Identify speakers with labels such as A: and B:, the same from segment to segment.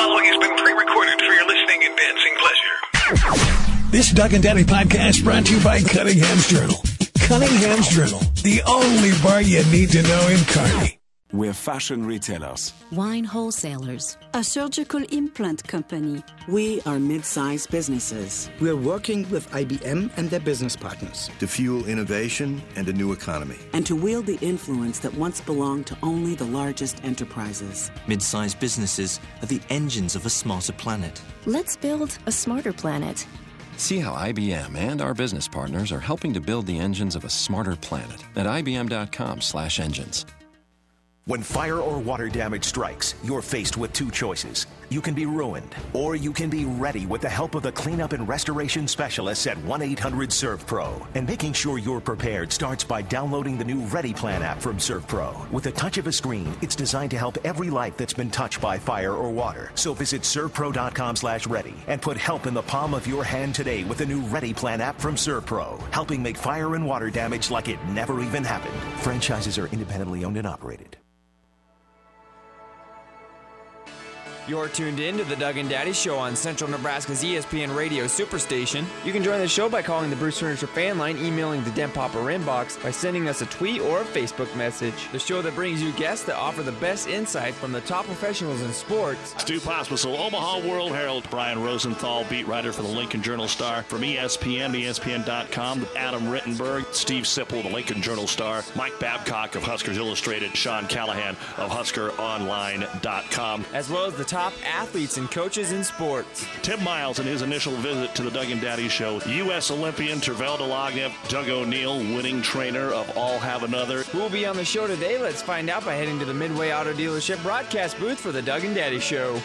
A: following has been pre-recorded for your listening and dancing pleasure.
B: This Doug and Daddy podcast brought to you by Cunningham's Journal. Cunningham's Journal, the only bar you need to know in Kearney.
C: We're fashion retailers,
D: wine wholesalers,
E: a surgical implant company.
F: We are mid-sized businesses.
G: We're working with IBM and their business partners
H: to fuel innovation and a new economy,
F: and to wield the influence that once belonged to only the largest enterprises.
I: Mid-sized businesses are the engines of a smarter planet.
D: Let's build a smarter planet.
J: See how IBM and our business partners are helping to build the engines of a smarter planet at ibm.com/engines.
K: When fire or water damage strikes, you're faced with two choices. You can be ruined, or you can be ready with the help of the cleanup and restoration specialists at 1-800-SERVPRO. And making sure you're prepared starts by downloading the new Ready Plan app from SERVPRO. With the touch of a screen, it's designed to help every life that's been touched by fire or water. So visit servpro.com/ready and put help in the palm of your hand today with the new Ready Plan app from SERVPRO, helping make fire and water damage like it never even happened. Franchises are independently owned and operated.
L: You're tuned in to the Doug and Daddy Show on Central Nebraska's ESPN Radio Superstation. You can join the show by calling the Bruce Furniture fan line, emailing the Den Popper inbox, by sending us a tweet or a Facebook message. The show that brings you guests that offer the best insight from the top professionals in sports.
M: Stu Pospisil, Omaha World Herald. Brian Rosenthal, beat writer for the Lincoln Journal-Star. From ESPN, ESPN.com, Adam Rittenberg, Steve Sipple, the Lincoln Journal-Star, Mike Babcock of Huskers Illustrated, Sean Callahan of HuskerOnline.com.
L: As well as the top athletes and coaches in sports.
M: Tim Miles in his initial visit to the Doug and Daddy Show. U.S. Olympian Tervel Delognev, Doug O'Neill, winning trainer of All Have Another.
L: Who will be on the show today? Let's find out by heading to the Midway Auto Dealership broadcast booth for the Doug and Daddy Show.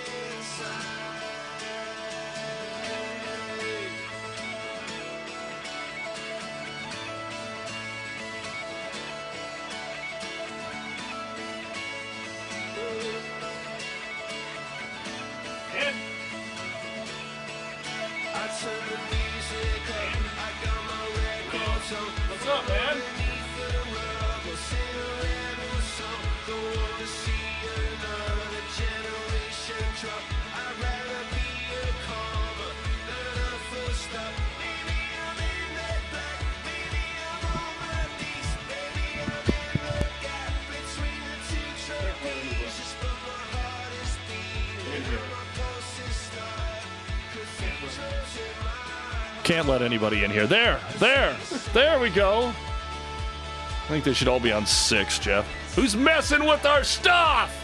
M: What's up, man? Can't let anybody in here. There we go. I think they should all be on 6, Jeff. Who's messing with our stuff?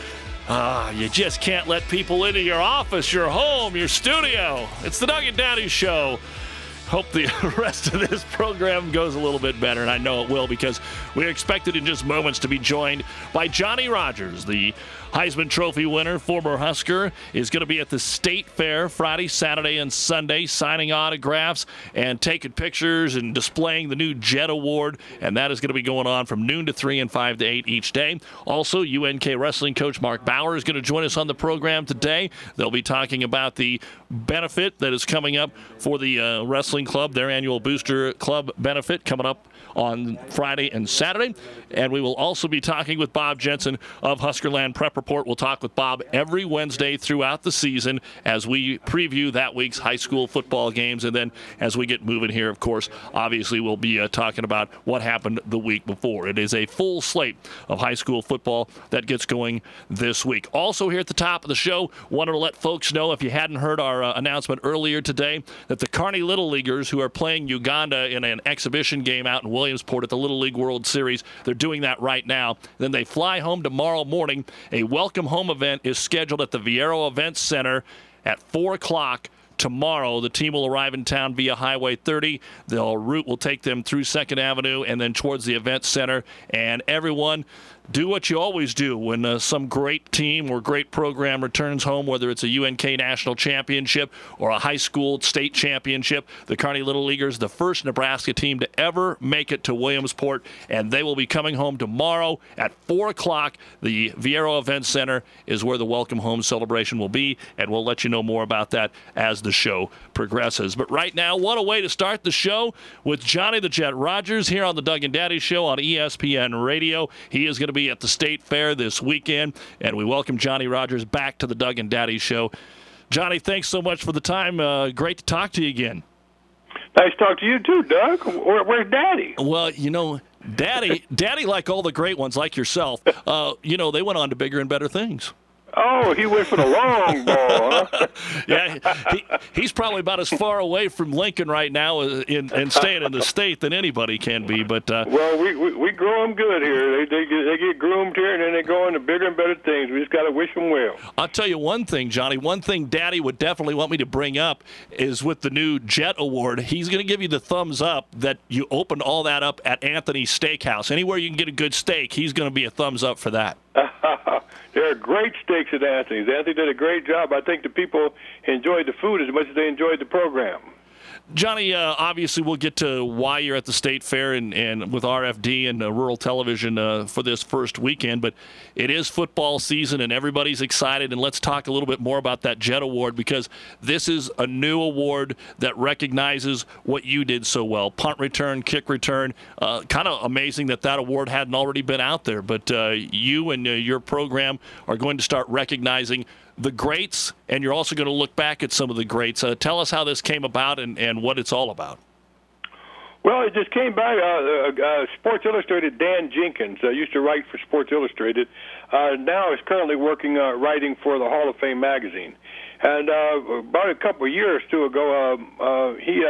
M: You just can't let people into your office, your home, your studio. It's the Doug and Daddy Show. Hope the rest of this program goes a little bit better, and I know it will, because we're expected in just moments to be joined by Johnny Rodgers, the Heisman Trophy winner, former Husker, is going to be at the State Fair Friday, Saturday, and Sunday, signing autographs and taking pictures and displaying the new Jet Award, and that is going to be going on from noon to 3 and 5 to 8 each day. Also, UNK wrestling coach Mark Bauer is going to join us on the program today. They'll be talking about the benefit that is coming up for the wrestling club, their annual Booster Club benefit coming up on Friday and Saturday. And we will also be talking with Bob Jensen of Huskerland Prep Report. We'll talk with Bob every Wednesday throughout the season as we preview that week's high school football games. And then as we get moving here, of course, obviously we'll be talking about what happened the week before. It is a full slate of high school football that gets going this week. Also here at the top of the show, wanted to let folks know, if you hadn't heard our announcement earlier today, that the Kearney Little Leaguers, who are playing Uganda in an exhibition game out in Williamsport at the Little League World Series, they're doing that right now. Then they fly home tomorrow morning. A welcome home event is scheduled at the Viero Events Center at 4 o'clock tomorrow. The team will arrive in town via Highway 30. The route will take them through 2nd Avenue and then towards the event center. And everyone, do what you always do when some great team or great program returns home, whether it's a UNK National Championship or a high school state championship. The Kearney Little Leaguers, the first Nebraska team to ever make it to Williamsport, and they will be coming home tomorrow at 4 o'clock. The Viero Event Center is where the welcome home celebration will be, and we'll let you know more about that as the show progresses. But right now, what a way to start the show with Johnny the Jet Rodgers here on the Doug and Daddy Show on ESPN Radio. He is going to to be at the State Fair this weekend, and we welcome Johnny Rodgers back to the Doug and Daddy Show. Johnny, thanks so much for the time. Great to talk to you again.
N: Nice to talk to you too, Doug. Where's Daddy?
M: Well, Daddy, like all the great ones, like yourself, they went on to bigger and better things.
N: Oh, he went for the long ball, huh?
M: Yeah, he's probably about as far away from Lincoln right now and staying in the state than anybody can be. But
N: well, we grow them good here. They get groomed here, and then they go into bigger and better things. We just got to wish them well.
M: I'll tell you one thing, Johnny. One thing Daddy would definitely want me to bring up is with the new Jet Award. He's going to give you the thumbs up that you opened all that up at Anthony's Steakhouse. Anywhere you can get a good steak, he's going to be a thumbs up for that.
N: There are great steaks at Anthony's. Anthony did a great job. I think the people enjoyed the food as much as they enjoyed the program.
M: Johnny, obviously we'll get to why you're at the State Fair and with RFD and rural television for this first weekend, but it is football season and everybody's excited, and let's talk a little bit more about that Jet Award, because this is a new award that recognizes what you did so well. Punt return, kick return, kind of amazing that award hadn't already been out there, but you and your program are going to start recognizing the greats, and you're also going to look back at some of the greats. Tell us how this came about and what it's all about.
N: Well, it just came by. Sports Illustrated, Dan Jenkins, used to write for Sports Illustrated, now is currently working writing for the Hall of Fame magazine. And about a couple of years or two ago, he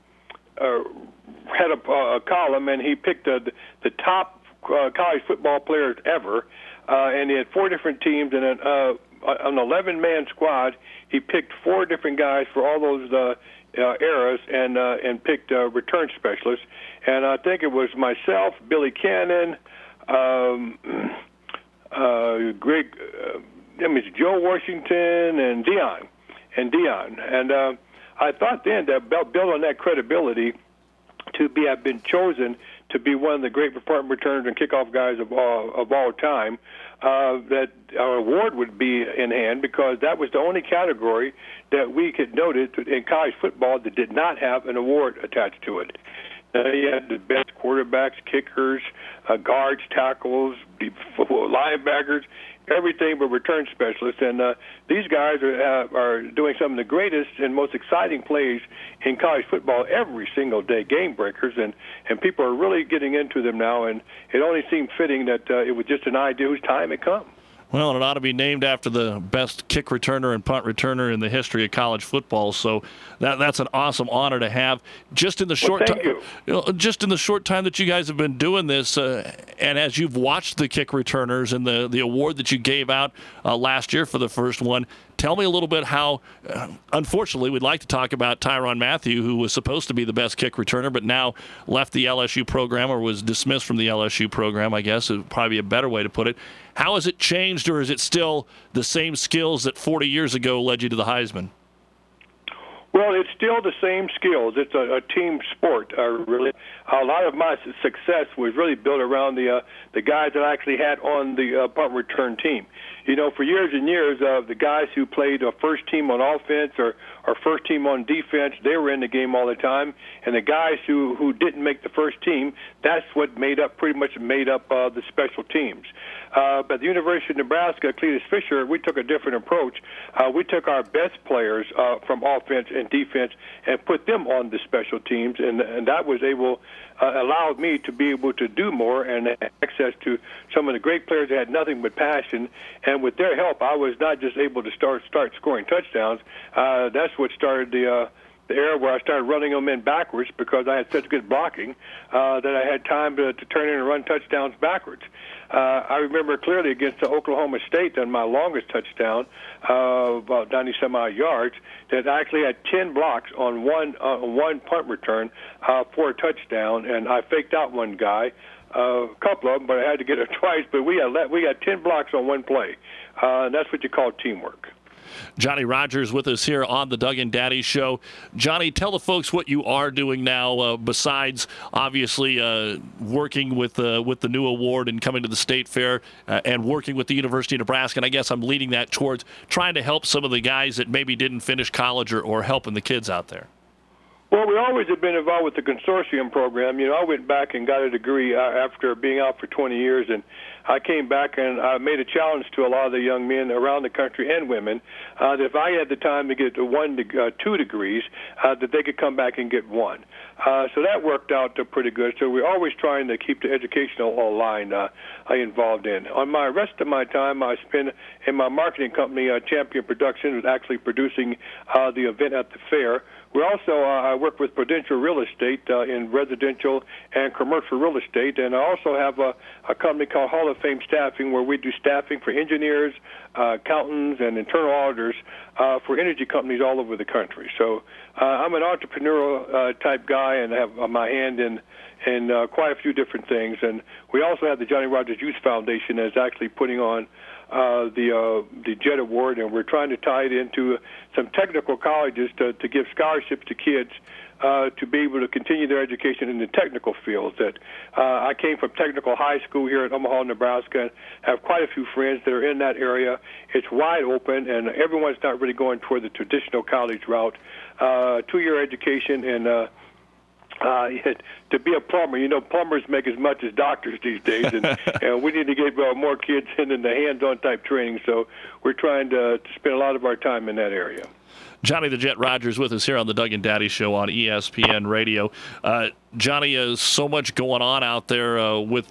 N: had a column, and he picked the top college football players ever, and he had 4 different teams, and an 11-man squad. He picked 4 different guys for all those eras, and picked return specialists. And I think it was myself, Billy Cannon, Greg, Joe Washington, and Dion. And I thought then that built on that credibility to have been chosen to be one of the great punt returners and kickoff guys of all time, that our award would be in hand, because that was the only category that we could notice in college football that did not have an award attached to it. You had the best quarterbacks, kickers, guards, tackles, linebackers, everything but return specialists. And these guys are doing some of the greatest and most exciting plays in college football every single day, game breakers, and people are really getting into them now, and it only seemed fitting that it was just an idea whose time had come.
M: Well, it ought to be named after the best kick returner and punt returner in the history of college football. So that's an awesome honor to have. Just in the short just in the short time that you guys have been doing this, and as you've watched the kick returners and the award that you gave out last year for the first one, tell me a little bit how, unfortunately, we'd like to talk about Tyrann Mathieu, who was supposed to be the best kick returner, but now left the LSU program, or was dismissed from the LSU program, I guess is probably a better way to put it. How has it changed, or is it still the same skills that 40 years ago led you to the Heisman?
N: Well, it's still the same skills. It's a team sport. Really, a lot of my success was really built around the guys that I actually had on the punt return team. You know, for years and years, the guys who played first team on offense or first team on defense, they were in the game all the time. And the guys who didn't make the first team, that's what pretty much made up the special teams. But at the University of Nebraska, Cletus Fisher, we took a different approach. We took our best players from offense and defense and put them on the special teams, and that was allowed me to be able to do more and access to some of the great players that had nothing but passion. And with their help, I was not just able to start scoring touchdowns. That's what started the era where I started running them in backwards, because I had such good blocking that I had time to turn in and run touchdowns backwards. I remember clearly against Oklahoma State on my longest touchdown, about 90-some-odd yards, that I actually had 10 blocks on one punt return for a touchdown, and I faked out one guy, a couple of them, but I had to get it twice. But we got 10 blocks on one play. And that's what you call teamwork.
M: Johnny Rodgers with us here on the Doug and Daddy Show. Johnny, tell the folks what you are doing now, besides obviously working with the new award and coming to the State Fair and working with the University of Nebraska. And I guess I'm leading that towards trying to help some of the guys that maybe didn't finish college or helping the kids out there.
N: Well, we always have been involved with the consortium program. You know, I went back and got a degree after being out for 20 years, and I came back and I made a challenge to a lot of the young men around the country and women that if I had the time to get 2 degrees, that they could come back and get 1. So that worked out pretty good. So we're always trying to keep the educational line involved in. On my rest of my time, I spend in my marketing company, Champion Productions, actually producing the event at the fair. We also I work with Prudential Real Estate in residential and commercial real estate, and I also have a company called Hall of Fame Staffing, where we do staffing for engineers, accountants, and internal auditors for energy companies all over the country. So I'm an entrepreneurial type guy, and have my hand in quite a few different things. And we also have the Johnny Rogers Youth Foundation that's actually putting on the JET Award, and we're trying to tie it into some technical colleges to give scholarships to kids to be able to continue their education in the technical fields. That I came from technical high school here in Omaha, Nebraska, and have quite a few friends that are in that area. It's wide open, and everyone's not really going toward the traditional college route. 2-year education and to be a plumber, plumbers make as much as doctors these days, and we need to get more kids in the hands-on type training. So we're trying to spend a lot of our time in that area.
M: Johnny the Jet Rogers with us here on the Doug and Daddy Show on ESPN Radio. Johnny, so much going on out there with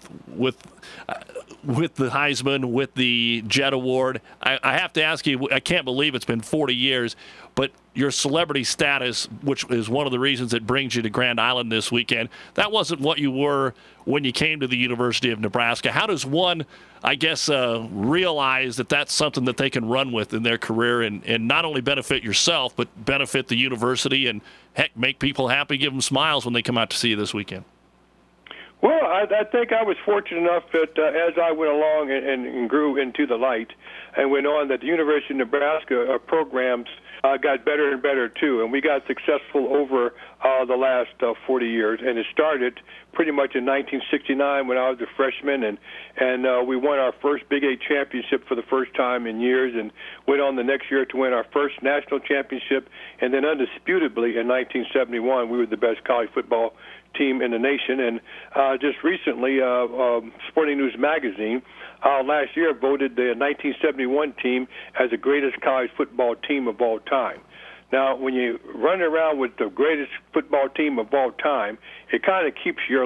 M: the Heisman, with the Jet Award. I have to ask you, I can't believe it's been 40 years, but your celebrity status, which is one of the reasons it brings you to Grand Island this weekend, that wasn't what you were when you came to the University of Nebraska. How does one, I guess, realize that that's something that they can run with in their career and not only benefit yourself, but benefit the university and, heck, make people happy, give them smiles when they come out to see you this weekend?
N: Well, I think I was fortunate enough that as I went along and grew into the light and went on, that the University of Nebraska programs got better and better, too. And we got successful over the last 40 years. And it started pretty much in 1969 when I was a freshman, and we won our first Big 8 championship for the first time in years, and went on the next year to win our first national championship. And then undisputably in 1971, we were the best college football team in the nation. And just recently, Sporting News Magazine last year voted the 1971 team as the greatest college football team of all time. Now, when you run around with the greatest football team of all time, it kind of keeps your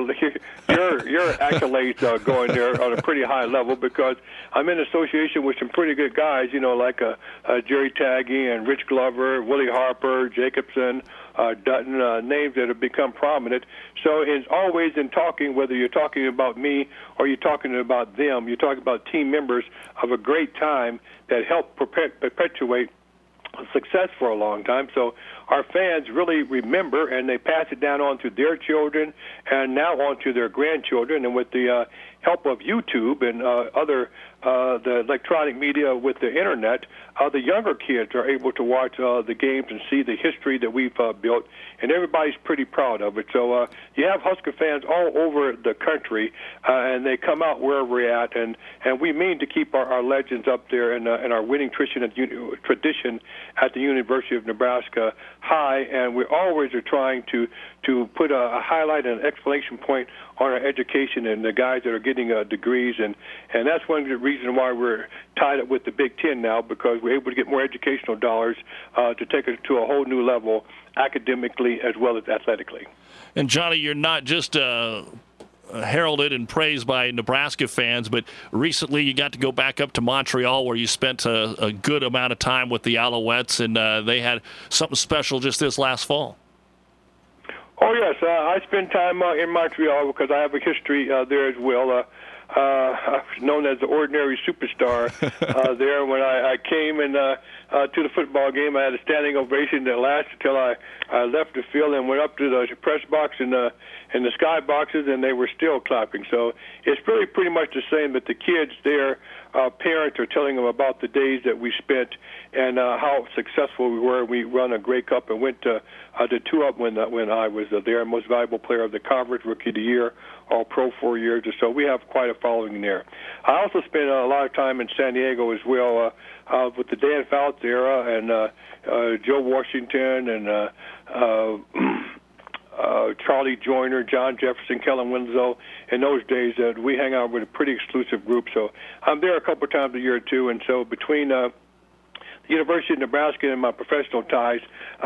N: accolades going there on a pretty high level, because I'm in association with some pretty good guys, like Jerry Taggy and Rich Glover, Willie Harper, Jacobson, Dutton, names that have become prominent. So it's always in talking, whether you're talking about me or you're talking about them, you're talking about team members of a great time that helped perpetuate success for a long time. So our fans really remember, and they pass it down on to their children and now on to their grandchildren. And with the help of YouTube and other the electronic media with the internet, the younger kids are able to watch the games and see the history that we've built, and everybody's pretty proud of it. So you have Husker fans all over the country, and they come out wherever we're at, and we mean to keep our legends up there and our winning tradition at the University of Nebraska high, and we always are trying to put a highlight and an exclamation point on our education and the guys that are getting degrees, and that's one of the reasons why we're tied up with the Big Ten now, because we're able to get more educational dollars to take it to a whole new level academically as well as athletically.
M: And Johnny, you're not just heralded and praised by Nebraska fans, but recently you got to go back up to Montreal, where you spent a good amount of time with the Alouettes, and they had something special just this last fall.
N: Oh, yes. I spent time in Montreal because I have a history there as well. I was known as the ordinary superstar there. When I came in to the football game, I had a standing ovation that lasted until I left the field and went up to the press box and the sky boxes, and they were still clapping. So it's really pretty much the same, but the kids there, parents are telling them about the days that we spent and how successful we were. We run a Grey Cup and went to 2-up when I was there, most valuable player of the conference, rookie of the year, all-pro 4 years or so. We have quite a following there. I also spent a lot of time in San Diego as well with the Dan Fouts era and Joe Washington and Charlie Joyner, John Jefferson, Kellen Winslow. In those days, we hang out with a pretty exclusive group. So I'm there a couple times a year, too. And so between the University of Nebraska and my professional ties,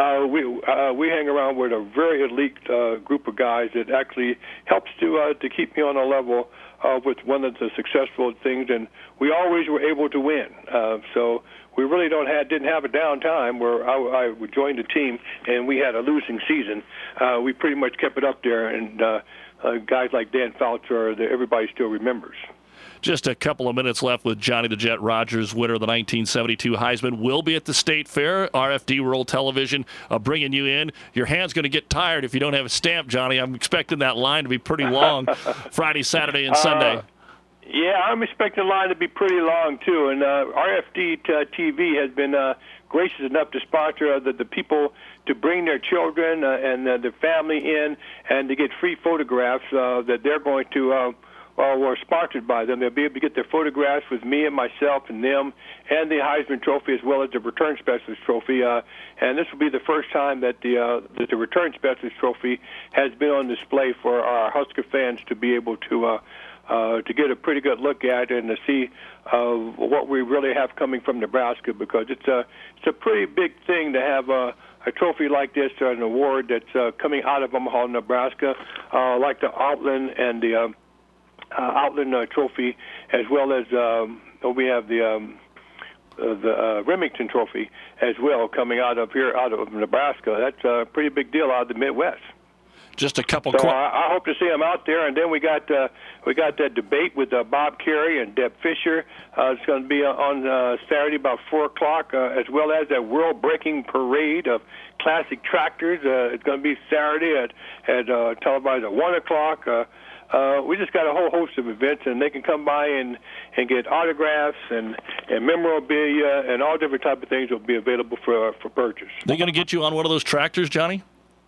N: we hang around with a very elite group of guys that actually helps to keep me on a level with one of the successful things. And we always were able to win. So we really didn't have a down time where I joined the team and we had a losing season. We pretty much kept it up there, and guys like Dan Fouts everybody still remembers.
M: Just a couple of minutes left with Johnny the Jet Rogers, winner of the 1972 Heisman. Will be at the State Fair. RFD World Television bringing you in. Your hand's going to get tired if you don't have a stamp, Johnny. I'm expecting that line to be pretty long Friday, Saturday, and Sunday.
N: Yeah, I'm expecting the line to be pretty long, too. And RFD TV has been gracious enough to sponsor the people to bring their children and their family in and to get free photographs that they're going to were sponsored by them. They'll be able to get their photographs with me and myself and them and the Heisman Trophy as well as the Return Specialist Trophy. And this will be the first time that the Return Specialist Trophy has been on display for our Husker fans to be able to get a pretty good look at and to see what we really have coming from Nebraska, because it's a pretty big thing to have a trophy like this, an award that's coming out of Omaha, Nebraska, like the Outland and the Outland Trophy, as well as we have the Remington Trophy as well coming out of Nebraska. That's a pretty big deal out of the Midwest.
M: Just a couple.
N: So I hope to see them out there, and then we got that debate with Bob Carey and Deb Fisher. It's going to be on Saturday about 4:00, as well as that world-breaking parade of classic tractors. It's going to be Saturday at televised at 1:00. We just got a whole host of events, and they can come by and get autographs and memorabilia and all different type of things will be available for purchase.
M: They going to get you on one of those tractors, Johnny?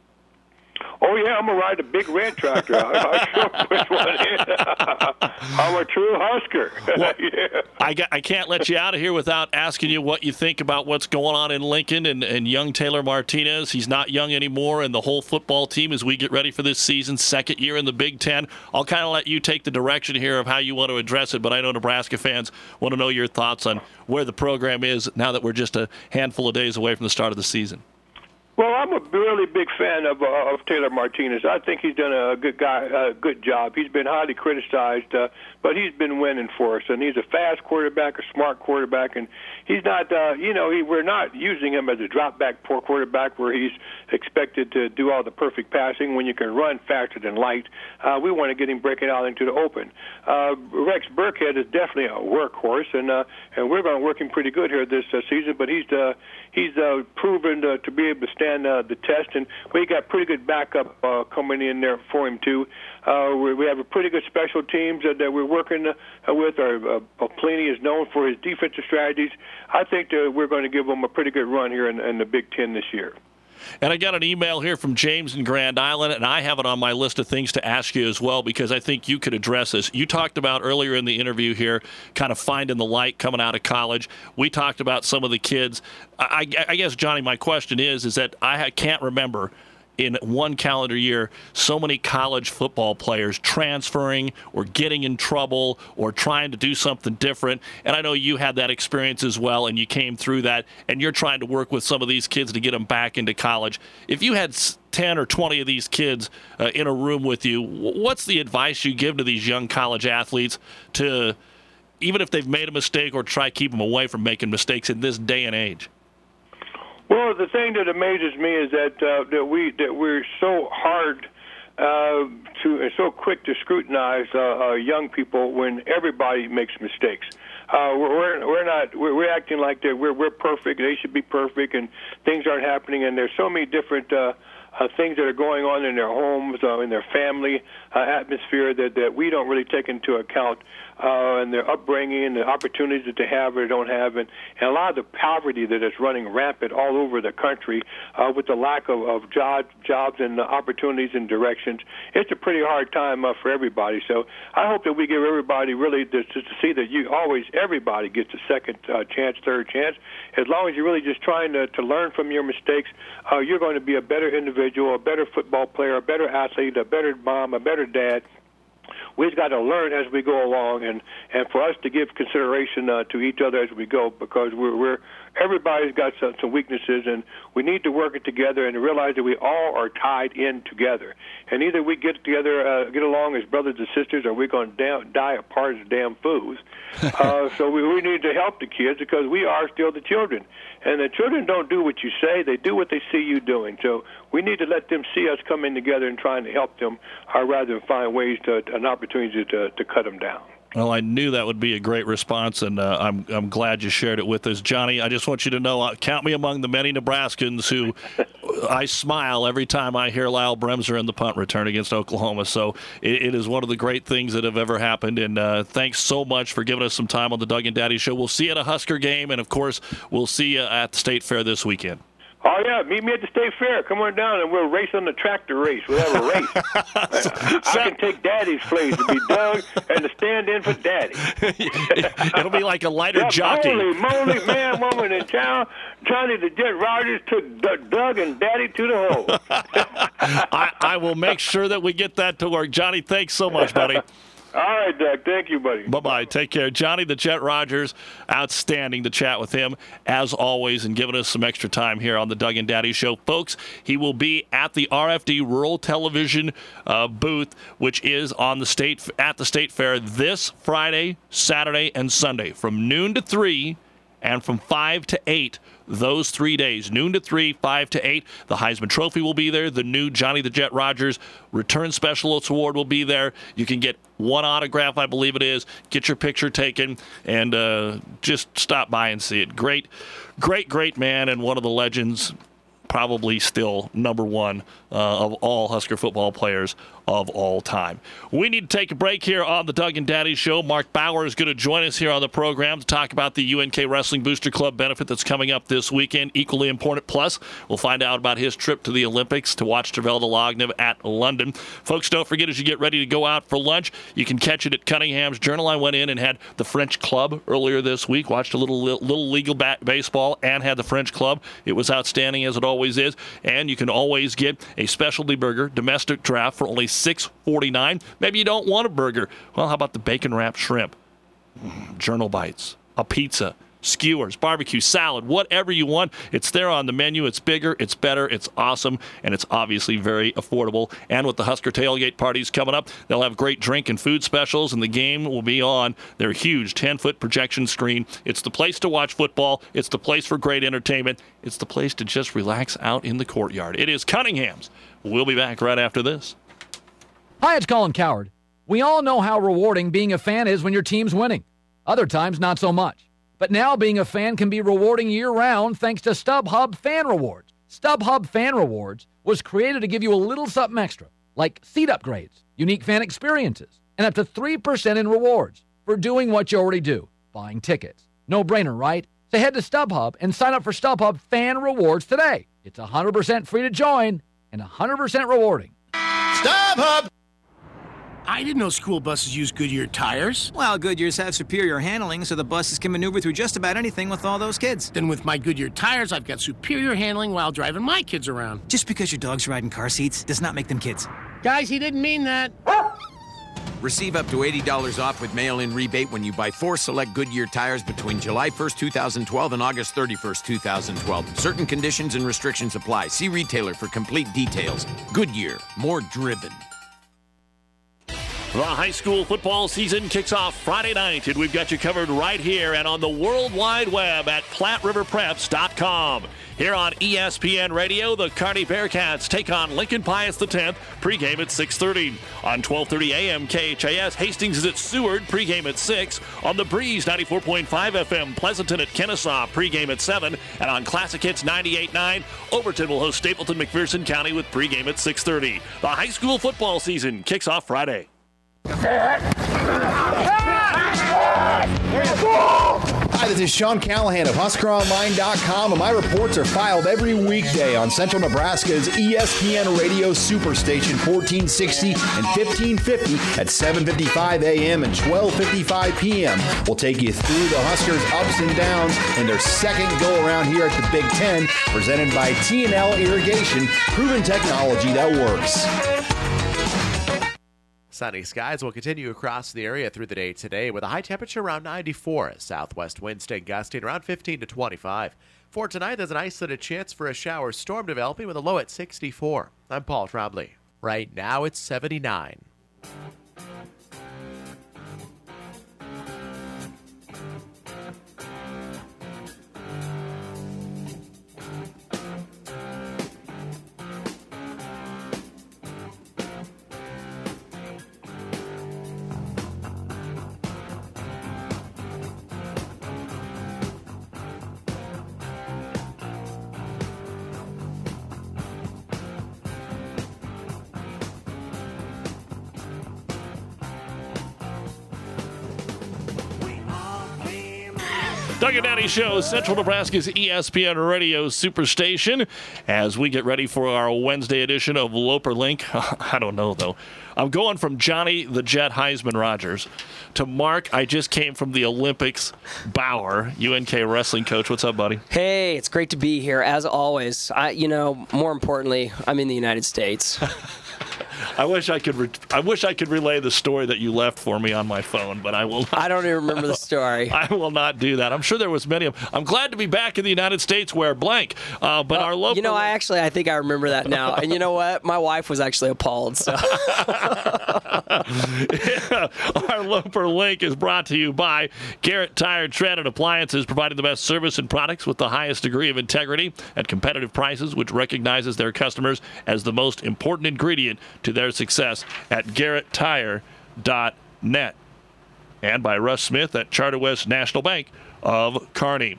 N: Oh, yeah, I'm going to ride a big red tractor. I'm not sure which one it is. I'm a true Husker.
M: Well,
N: yeah.
M: I can't let you out of here without asking you what you think about what's going on in Lincoln and young Taylor Martinez. He's not young anymore, and the whole football team as we get ready for this season, second year in the Big Ten. I'll kind of let you take the direction here of how you want to address it, but I know Nebraska fans want to know your thoughts on where the program is now that we're just a handful of days away from the start of the season.
N: Well, I'm a really big fan of Taylor Martinez. I think he's done a good job. He's been highly criticized, but he's been winning for us. And he's a fast quarterback, a smart quarterback, and he's not, we're not using him as a drop-back poor quarterback where he's expected to do all the perfect passing when you can run faster than light. We want to get him breaking out into the open. Rex Burkhead is definitely a workhorse, and we're going to work him pretty good here this season. But he's proven to be able to stand the test, and we got pretty good backup coming in there for him too. We have a pretty good special teams that we're working with. Pelini is known for his defensive strategies. I think that we're going to give him a pretty good run here in the Big Ten this year.
M: And I got an email here from James in Grand Island, and I have it on my list of things to ask you as well because I think you could address this. You talked about earlier in the interview here kind of finding the light coming out of college. We talked about some of the kids. I guess, Johnny, my question is that I can't remember in one calendar year so many college football players transferring or getting in trouble or trying to do something different. And I know you had that experience as well, and you came through that, and you're trying to work with some of these kids to get them back into college. If you had 10 or 20 of these kids in a room with you, what's the advice you give to these young college athletes to, even if they've made a mistake, or try to keep them away from making mistakes in this day and age?
N: Well, the thing that amazes me is that we're so hard so quick to scrutinize young people when everybody makes mistakes. We're acting like we're perfect. They should be perfect, and things aren't happening. And there's so many different things that are going on in their homes, in their family atmosphere that we don't really take into account, and their upbringing, the opportunities that they have or don't have, and a lot of the poverty that is running rampant all over the country with the lack of jobs and opportunities and directions. It's a pretty hard time for everybody. So I hope that we give everybody really to see that everybody gets a second chance, third chance. As long as you're really just trying to learn from your mistakes, you're going to be a better individual individual, a better football player, a better athlete, a better mom, a better dad. We've got to learn as we go along, and for us to give consideration to each other as we go, because everybody's got some weaknesses, and we need to work it together and realize that we all are tied in together. And either we get together, get along as brothers and sisters, or we're going to die apart as damn fools. So we need to help the kids, because we are still the children. And the children don't do what you say. They do what they see you doing. So we need to let them see us coming together and trying to help them, rather than find ways an opportunity to cut them down.
M: Well, I knew that would be a great response, and I'm glad you shared it with us. Johnny, I just want you to know, count me among the many Nebraskans who I smile every time I hear Lyle Bremser in the punt return against Oklahoma. So it is one of the great things that have ever happened, and thanks so much for giving us some time on the Doug and Daddy Show. We'll see you at a Husker game, and, of course, we'll see you at the State Fair this weekend.
N: Oh, yeah, meet me at the State Fair. Come on down, and we'll race on the tractor race. We'll have a race. I can take Daddy's place to be Doug and to stand in for Daddy.
M: It'll be like a lighter jockey.
N: Holy moly, man, woman in town. Johnny the Jet Rogers took Doug and Daddy to the hole.
M: I will make sure that we get that to work. Johnny, thanks so much, buddy.
N: All right, Doug. Thank you, buddy.
M: Bye-bye. Take care. Johnny the Jet Rogers, outstanding to chat with him, as always, and giving us some extra time here on the Doug and Daddy Show. Folks, he will be at the RFD Rural Television booth, which is at the State Fair this Friday, Saturday, and Sunday from noon to 3 and from 5 to 8. Those 3 days, noon to 3, 5 to 8. The Heisman Trophy will be there. The new Johnny the Jet Rogers Return Specialist Award will be there. You can get one autograph, I believe it is. Get your picture taken, and just stop by and see it. Great man, and one of the legends, probably still number one of all Husker football players of all time. We need to take a break here on the Doug and Daddy Show. Mark Bauer is going to join us here on the program to talk about the UNK Wrestling Booster Club benefit that's coming up this weekend. Equally important, plus we'll find out about his trip to the Olympics to watch Tervel Dlagnev at London. Folks, don't forget, as you get ready to go out for lunch, you can catch it at Cunningham's Journal. I went in and had the French Club earlier this week, watched a little legal baseball, and had the French Club. It was outstanding, as it always is. And you can always get a specialty burger, domestic draft, for only $6.49. Maybe you don't want a burger. Well, how about the bacon wrapped shrimp? Journal bites, a pizza, skewers, barbecue, salad, whatever you want. It's there on the menu. It's bigger, it's better, it's awesome, and it's obviously very affordable. And with the Husker tailgate parties coming up, they'll have great drink and food specials, and the game will be on their huge 10-foot projection screen. It's the place to watch football. It's the place for great entertainment. It's the place to just relax out in the courtyard. It is Cunningham's. We'll be back right after this.
O: Hi, it's Colin Coward. We all know how rewarding being a fan is when your team's winning. Other times, not so much. But now being a fan can be rewarding year-round thanks to StubHub Fan Rewards. StubHub Fan Rewards was created to give you a little something extra, like seat upgrades, unique fan experiences, and up to 3% in rewards for doing what you already do, buying tickets. No brainer, right? So head to StubHub and sign up for StubHub Fan Rewards today. It's 100% free to join and 100% rewarding.
P: StubHub! I didn't know school buses use Goodyear tires.
Q: Well, Goodyears have superior handling, so the buses can maneuver through just about anything with all those kids.
P: Then with my Goodyear tires, I've got superior handling while driving my kids around.
Q: Just because your dogs ride in car seats does not make them kids.
P: Guys, he didn't mean that.
R: Receive up to $80 off with mail-in rebate when you buy 4 select Goodyear tires between July 1st, 2012 and August 31st, 2012. Certain conditions and restrictions apply. See retailer for complete details. Goodyear, more driven.
M: The high school football season kicks off Friday night, and we've got you covered right here and on the World Wide Web at PlatteRiverPreps.com. Here on ESPN Radio, the Kearney Bearcats take on Lincoln Pius X, pregame at 6:30. On 12:30 a.m. KHAS, Hastings is at Seward, pregame at 6. On the Breeze 94.5 FM, Pleasanton at Kennesaw, pregame at 7. And on Classic Hits 98.9, Overton will host Stapleton McPherson County with pregame at 6:30. The high school football season kicks off Friday.
S: Hi, this is Sean Callahan of HuskerOnline.com, and my reports are filed every weekday on Central Nebraska's ESPN Radio Superstation 1460 and 1550 at 7:55 a.m. and 12:55 p.m. We'll take you through the Huskers' ups and downs and their second go-around here at the Big Ten, presented by T&L Irrigation, proven technology that works.
T: Sunny skies will continue across the area through the day today with a high temperature around 94. Southwest winds staying gusting around 15 to 25. For tonight, there's an isolated chance for a shower storm developing with a low at 64. I'm Paul Trombley. Right now, it's 79.
M: Doug and Daddy Show, Central Nebraska's ESPN Radio Superstation, as we get ready for our Wednesday edition of Loper Link. I don't know, though. I'm going from Johnny the Jet Heisman Rogers to Mark. I just came from the Olympics. Bauer, UNK wrestling coach. What's up, buddy?
U: Hey, it's great to be here, as always. More importantly, I'm in the United States.
M: I wish I could relay the story that you left for me on my phone, but I will not.
U: I don't even remember the story.
M: I will not do that. I'm sure there was many of them. I'm glad to be back in the United States where blank. But our local...
U: I think I remember that now. And you know what? My wife was actually appalled. So.
M: Our Loper Link is brought to you by Garrett Tire Tread and Appliances, providing the best service and products with the highest degree of integrity at competitive prices, which recognizes their customers as the most important ingredient to their success at GarrettTire.net. And by Russ Smith at Charter West National Bank of Kearney.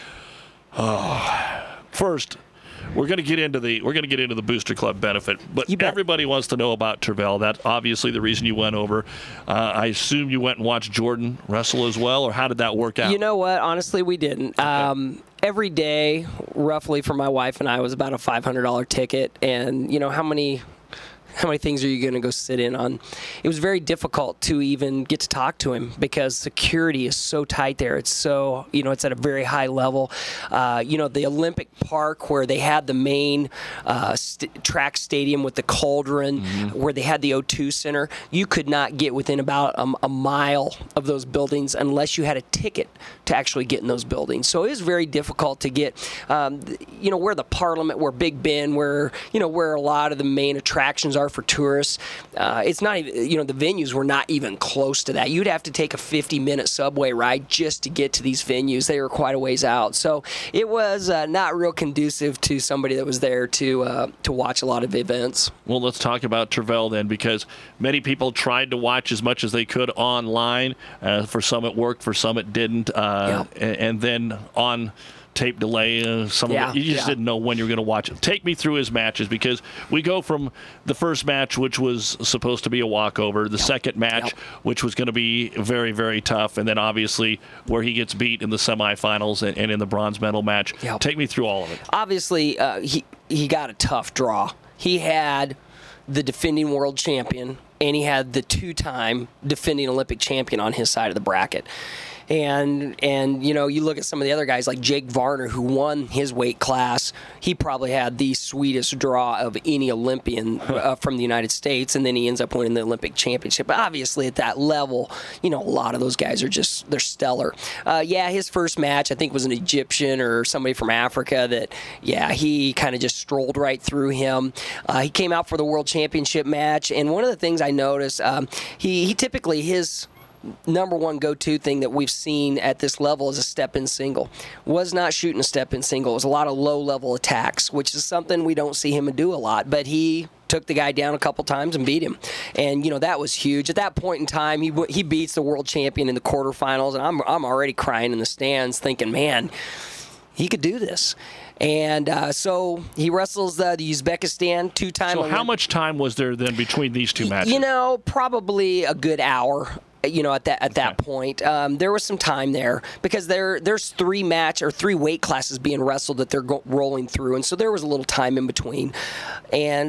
M: First, we're going to get into the Booster Club benefit, but everybody wants to know about Tervel. That's obviously the reason you went over. I assume you went and watched Jordan wrestle as well, or how did that work out?
U: You know what? Honestly, we didn't. Okay. Every day, roughly, for my wife and I, was about a $500 ticket, and how many things are you going to go sit in on? It was very difficult to even get to talk to him because security is so tight there. It's so, it's at a very high level. The Olympic Park where they had the main track stadium with the cauldron, where they had the O2 Center, you could not get within about a mile of those buildings unless you had a ticket to actually get in those buildings. So it was very difficult to get, where the Parliament, where Big Ben, where a lot of the main attractions are for tourists. It's not even, the venues were not even close to that. You'd have to take a 50-minute subway ride just to get to these venues. They were quite a ways out. So it was not real conducive to somebody that was there to watch a lot of events.
M: Well, let's talk about Tervel then, because many people tried to watch as much as they could online. For some it worked, for some it didn't. And then on tape delay, you just didn't know when you were going to watch it. Take me through his matches, because we go from the first match, which was supposed to be a walkover, the second match, which was going to be very, very tough, and then obviously where he gets beat in the semifinals and in the bronze medal match. Take me through all of it.
U: Obviously, he got a tough draw. He had the defending world champion, and he had the two-time defending Olympic champion on his side of the bracket. And you look at some of the other guys like Jake Varner, who won his weight class. He probably had the sweetest draw of any Olympian from the United States, and then he ends up winning the Olympic championship. But obviously at that level, a lot of those guys are they're stellar. His first match, I think, was an Egyptian or somebody from Africa that, he kind of just strolled right through him. He came out for the World Championship match, and one of the things I noticed, he typically, his number one go-to thing that we've seen at this level is a step-in single. Was not shooting a step-in single. It was a lot of low-level attacks, which is something we don't see him do a lot, but he took the guy down a couple times and beat him. And, that was huge. At that point in time, he beats the world champion in the quarterfinals, and I'm already crying in the stands thinking, man, he could do this. And so he wrestles the Uzbekistan two-time.
M: So how much time was there then between these two matches?
U: Probably a good hour. at that point. There was some time there because there's 3 weight classes being wrestled that they're rolling through, and so there was a little time in between. And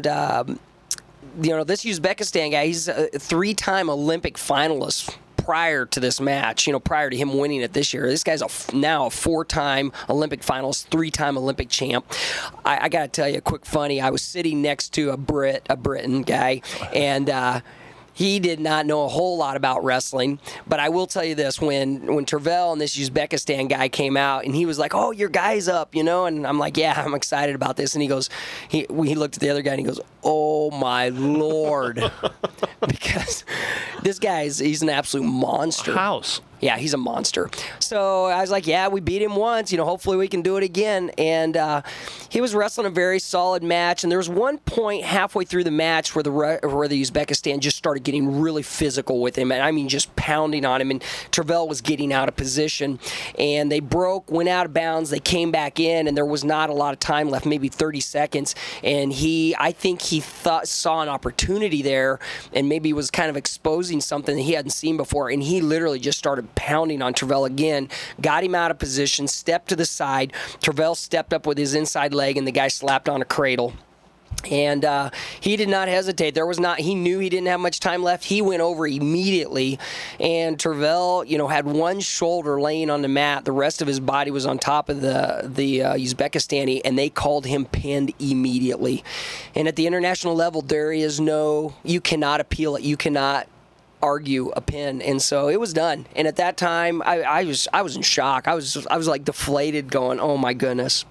U: this Uzbekistan guy, he's a 3-time Olympic finalist prior to this match, prior to him winning it this year. This guy's now a 4-time Olympic finalist, 3-time Olympic champ. I got to tell you a quick funny. I was sitting next to a Briton guy, and he did not know a whole lot about wrestling, but I will tell you this: when Tervel and this Uzbekistan guy came out, and he was like, "Oh, your guy's up," and I'm like, "Yeah, I'm excited about this." And he goes, he looked at the other guy and he goes, "Oh my Lord," because this he's an absolute monster.
M: House.
U: Yeah, he's a monster. So I was like, yeah, we beat him once. Hopefully we can do it again. And he was wrestling a very solid match. And there was one point halfway through the match where the Uzbekistan just started getting really physical with him. And I mean, just pounding on him. And Tervel was getting out of position. And they went out of bounds. They came back in, and there was not a lot of time left, maybe 30 seconds. And I think he saw an opportunity there, and maybe was kind of exposing something that he hadn't seen before. And he literally just started pounding on Tervel again, got him out of position, stepped to the side. Tervel stepped up with his inside leg, and the guy slapped on a cradle. And he did not hesitate. He knew he didn't have much time left. He went over immediately, and Tervel, had one shoulder laying on the mat. The rest of his body was on top of the Uzbekistani, and they called him pinned immediately. And at the international level, you cannot appeal it. You cannot argue a pin, and so it was done. And at that time, I was in shock. I was like deflated, going, "Oh my goodness!"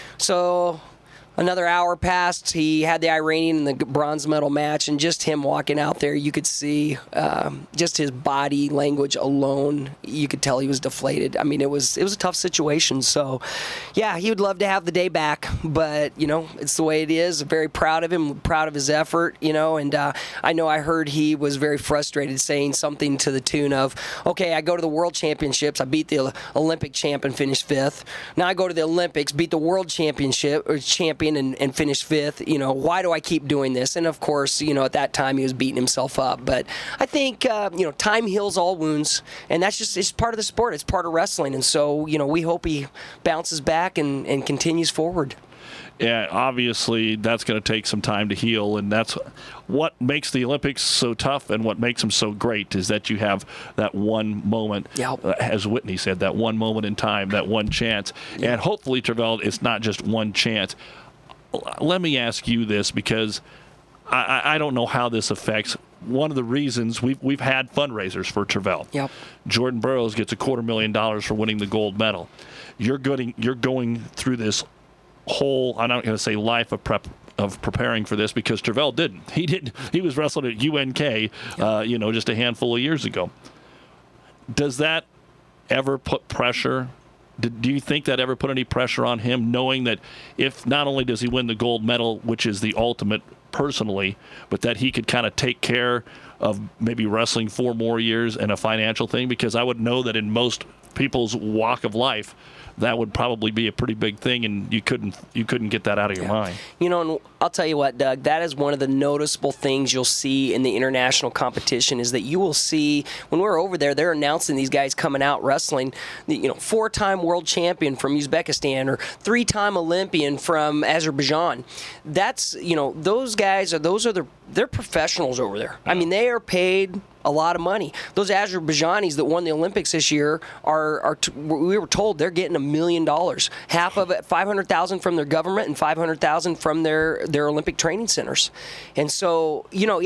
U: So another hour passed. He had the Iranian in the bronze medal match, and just him walking out there, you could see just his body language alone. You could tell he was deflated. I mean, it was a tough situation. So, yeah, he would love to have the day back, but it's the way it is. Very proud of him, proud of his effort. And I heard he was very frustrated, saying something to the tune of, "Okay, I go to the World Championships, I beat the Olympic champ and finished 5th. Now I go to the Olympics, beat the World Championship or champion." And finished 5th. Why do I keep doing this? And of course, at that time he was beating himself up. But I think time heals all wounds, and it's part of the sport. It's part of wrestling, and so we hope he bounces back and continues forward.
M: Yeah, obviously that's going to take some time to heal, and that's what makes the Olympics so tough and what makes them so great is that you have that one moment, as Whitney said, that one moment in time, that one chance. Yeah. And hopefully, Tervel, it's not just one chance. Let me ask you this, because I don't know how this affects. One of the reasons we've had fundraisers for Tervel.
U: Yep.
M: Jordan Burroughs gets $250,000 for winning the gold medal. You're going through this whole, I'm not going to say life of preparing for this, because Tervel didn't. He was wrestling at UNK, just a handful of years ago. Does that ever put pressure? Do you think that ever put any pressure on him, knowing that if not only does he win the gold medal, which is the ultimate personally, but that he could kind of take care of maybe wrestling 4 more years and a financial thing? Because I would know that in most people's walk of life, that would probably be a pretty big thing, and you couldn't get that out of your mind.
U: And I'll tell you what, Doug, that is one of the noticeable things you'll see in the international competition, is that you will see, when we're over there, they're announcing these guys coming out wrestling, 4-time world champion from Uzbekistan or 3-time Olympian from Azerbaijan. That's, those guys they're professionals over there. I mean, they are paid a lot of money. Those Azerbaijanis that won the Olympics this year we were told they're getting $1 million. Half of it, $500,000 from their government and $500,000 from their Olympic training centers. And so,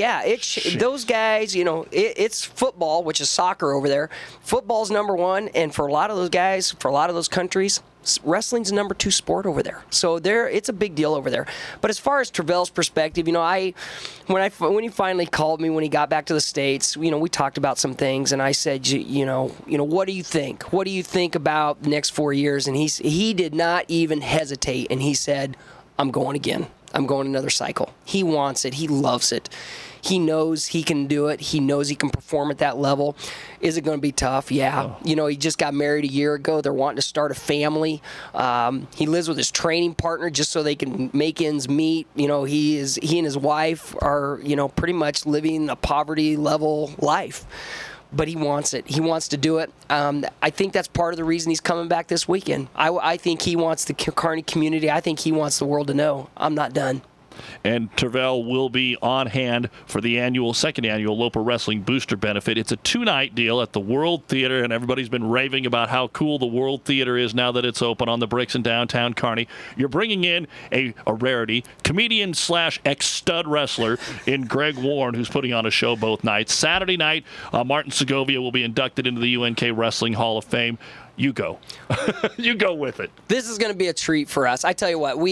U: those guys, it's football, which is soccer over there. Football's number 1, and for a lot of those guys, for a lot of those countries, wrestling's the number 2 sport over there. So it's a big deal over there. But as far as Tervel's perspective, when he finally called me when he got back to the States, we talked about some things, and I said, what do you think? What do you think about the next 4 years? And he did not even hesitate, and he said, I'm going again. I'm going another cycle. He wants it. He loves it. He knows he can do it. He knows he can perform at that level. Is it going to be tough? Yeah. He just got married a year ago. They're wanting to start a family. He lives with his training partner just so they can make ends meet. He and his wife are, pretty much living a poverty level life. but he wants it. He wants to do it. I think that's part of the reason he's coming back this weekend. I think he wants the Kearney community. I think he wants the world to know I'm not done.
M: And Tervel will be on hand for the second annual Loper Wrestling Booster Benefit. It's a 2-night deal at the World Theater, and everybody's been raving about how cool the World Theater is now that it's open on the bricks in downtown Kearney. You're bringing in a rarity, comedian / ex-stud wrestler in Greg Warren, who's putting on a show both nights. Saturday night, Martin Segovia will be inducted into the UNK Wrestling Hall of Fame. You go. You go with it.
U: This is going to be a treat for us. I tell you what,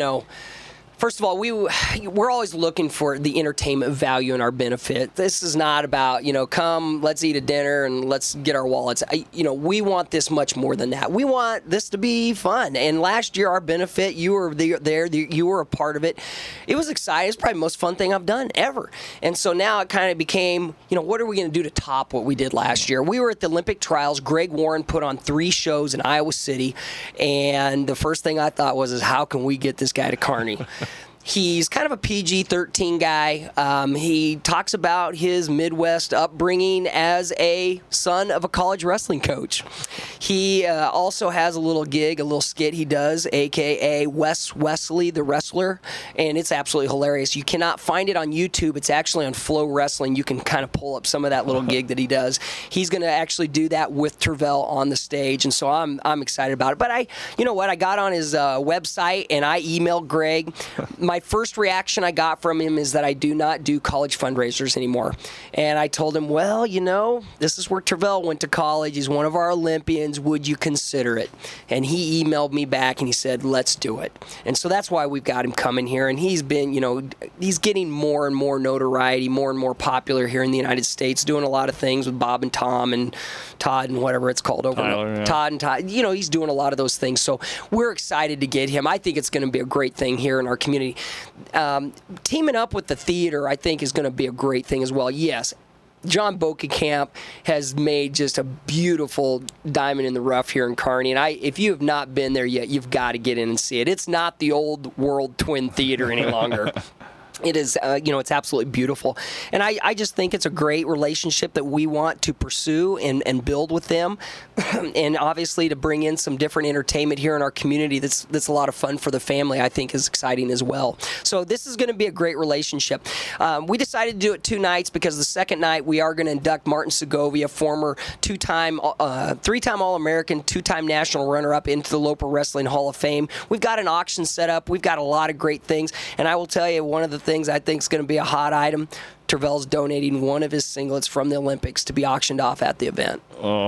U: first of all, we're always looking for the entertainment value in our benefit. This is not about, come, let's eat a dinner and let's get our wallets. We want this much more than that. We want this to be fun. And last year, our benefit, you were there, you were a part of it. It was exciting. It's probably the most fun thing I've done ever. And so now it kind of became, what are we going to do to top what we did last year? We were at the Olympic trials. Greg Warren put on 3 shows in Iowa City. And the first thing I thought was, how can we get this guy to Kearney? He's kind of a PG-13 guy. He talks about his Midwest upbringing as a son of a college wrestling coach. He also has a little skit he does, a.k.a. Wes Wesley, the wrestler, and it's absolutely hilarious. You cannot find it on YouTube. It's actually on Flow Wrestling. You can kind of pull up some of that little gig that he does. He's going to actually do that with Tervel on the stage, and so I'm excited about it. But I got on his website, and I emailed Greg. My first reaction I got from him is that I do not do college fundraisers anymore. And I told him, this is where Tervel went to college. He's one of our Olympians. Would you consider it? And he emailed me back and he said, let's do it. And so that's why we've got him coming here. And he's been, he's getting more and more notoriety, more and more popular here in the United States, doing a lot of things with Bob and Tom and Todd and whatever it's called over there. Todd and Todd. He's doing a lot of those things. So we're excited to get him. I think it's going to be a great thing here in our community. Teaming up with the theater, I think, is going to be a great thing as well. Yes, John Bokenkamp has made just a beautiful diamond in the rough here in Kearney. And if you have not been there yet, you've got to get in and see it. It's not the old World Twin Theater any longer. It is, it's absolutely beautiful. And I just think it's a great relationship that we want to pursue and build with them. And obviously to bring in some different entertainment here in our community that's a lot of fun for the family, I think is exciting as well. So this is going to be a great relationship. We decided to do it 2 nights because the second night we are going to induct Martin Segovia, former 3-time All-American, 2-time national runner-up into the Loper Wrestling Hall of Fame. We've got an auction set up. We've got a lot of great things. And I will tell you, one of the things I think is going to be a hot item, Tervel's donating one of his singlets from the Olympics to be auctioned off at the event.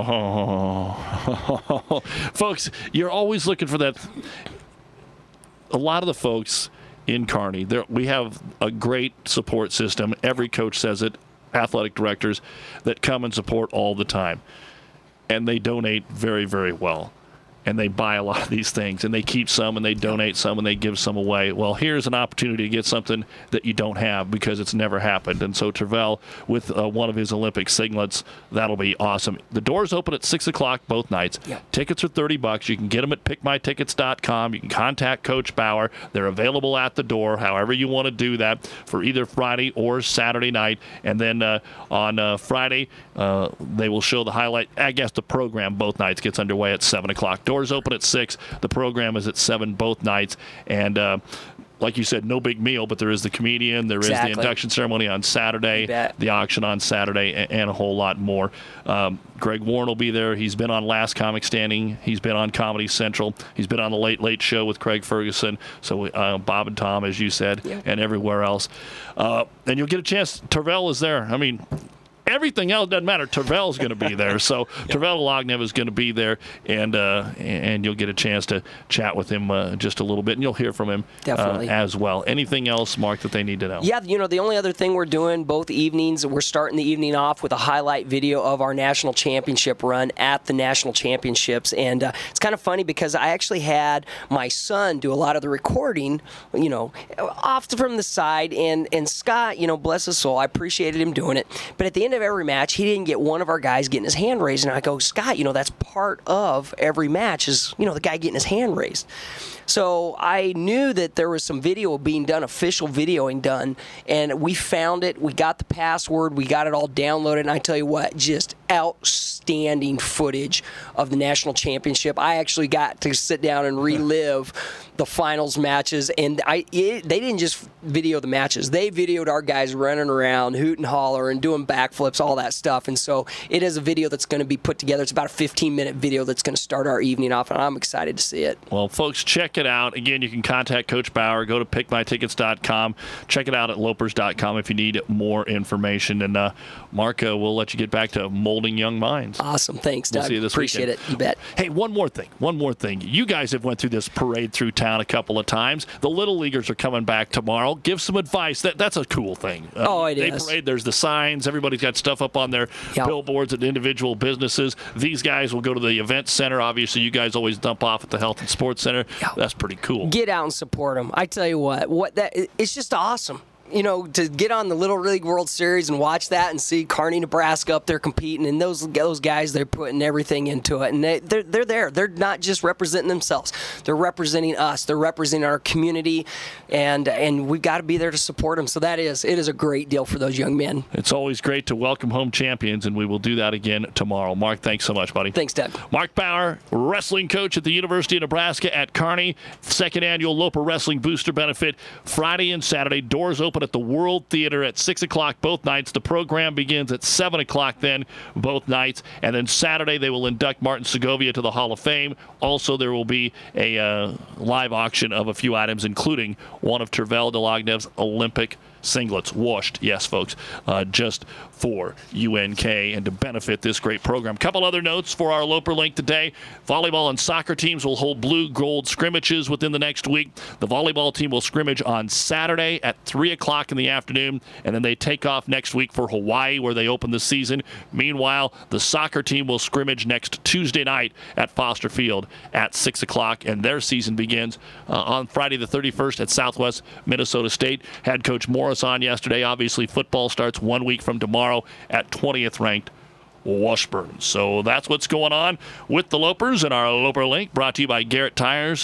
M: Oh. Folks, you're always looking for that. A lot of the folks in Kearney, we have a great support system. Every coach says it, athletic directors that come and support all the time. And they donate very, very well. And they buy a lot of these things, and they keep some, and they donate some, and they give some away. Well, here's an opportunity to get something that you don't have because it's never happened. And so Tervel, with one of his Olympic singlets, that'll be awesome. The doors open at 6 o'clock both nights. Yeah. Tickets are $30. You can get them at pickmytickets.com. You can contact Coach Bauer. They're available at the door, however you want to do that, for either Friday or Saturday night. And then on Friday, they will show the highlight. I guess the program both nights gets underway at 7 o'clock. Doors open at 6. The program is at 7 both nights. And like you said, no big meal, but there is the comedian. There is the induction ceremony on Saturday, the auction on Saturday, and a whole lot more. Greg Warren will be there. He's been on Last Comic Standing. He's been on Comedy Central. He's been on The Late Late Show with Craig Ferguson. So Bob and Tom, as you said, and everywhere else. And you'll get a chance. Tervel is there. I mean, everything else doesn't matter. Tervel's going to be there. So Tervel Lognev is going to be there, and you'll get a chance to chat with him just a little bit, and you'll hear from him as well. Anything else, Mark, that they need to know? Yeah,
U: the only other thing we're doing both evenings, we're starting the evening off with a highlight video of our national championship run at the national championships. And it's kind of funny because I actually had my son do a lot of the recording, off from the side. And Scott, bless his soul, I appreciated him doing it. But at the end of every match, he didn't get one of our guys getting his hand raised. And I go, Scott, that's part of every match is, the guy getting his hand raised. So I knew that there was some video being done, official videoing done, and we found it. We got the password. We got it all downloaded. And I tell you what, just outstanding footage of the national championship. I actually got to sit down and relive the finals matches, and they didn't just video the matches. They videoed our guys running around, hooting and holler, and doing backflips, all that stuff. And so it is a video that's going to be put together. It's about a 15-minute video that's going to start our evening off, and I'm excited to see it.
M: Well, folks, check it out. Again, you can contact Coach Bauer. Go to pickmytickets.com. Check it out at lopers.com if you need more information. And, Mark, we'll let you get back to molding young minds.
U: Awesome. Thanks, Doug.
M: We'll see you this
U: Appreciate
M: weekend.
U: it. You bet.
M: Hey, one more thing. You guys have went through this parade through town a couple of times. The Little Leaguers are coming back tomorrow. Give some advice. That's a cool thing.
U: It
M: is. They parade. There's the signs. Everybody's got stuff up on their billboards at individual businesses. These guys will go to the event center. Obviously, you guys always dump off at the Health and Sports Center. That's pretty cool.
U: Get out and support them. I tell you it's just awesome. You know, to get on the Little League World Series and watch that and see Kearney, Nebraska up there competing, and those guys, they're putting everything into it, and they're there. They're not just representing themselves. They're representing us. They're representing our community, and we've got to be there to support them. So it is a great deal for those young men.
M: It's always great to welcome home champions, and we will do that again tomorrow. Mark, thanks so much, buddy.
U: Thanks, Doug.
M: Mark Bauer, wrestling coach at the University of Nebraska at Kearney. Second annual Loper Wrestling Booster Benefit, Friday and Saturday. Doors open at the World Theater at 6 o'clock both nights. The program begins at 7 o'clock then both nights. And then Saturday they will induct Martin Segovia to the Hall of Fame. Also, there will be a live auction of a few items, including one of Tervel Delagnev's Olympic singlets, washed, yes, folks, just for UNK and to benefit this great program. Couple other notes for our Loper Link today. Volleyball and soccer teams will hold blue-gold scrimmages within the next week. The volleyball team will scrimmage on Saturday at 3 o'clock in the afternoon, and then they take off next week for Hawaii, where they open the season. Meanwhile, the soccer team will scrimmage next Tuesday night at Foster Field at 6 o'clock, and their season begins on Friday the 31st at Southwest Minnesota State. Head coach Morris on yesterday. Obviously, football starts 1 week from tomorrow at 20th ranked Washburn. So that's what's going on with the Lopers and our Loper Link, brought to you by Garrett Tires,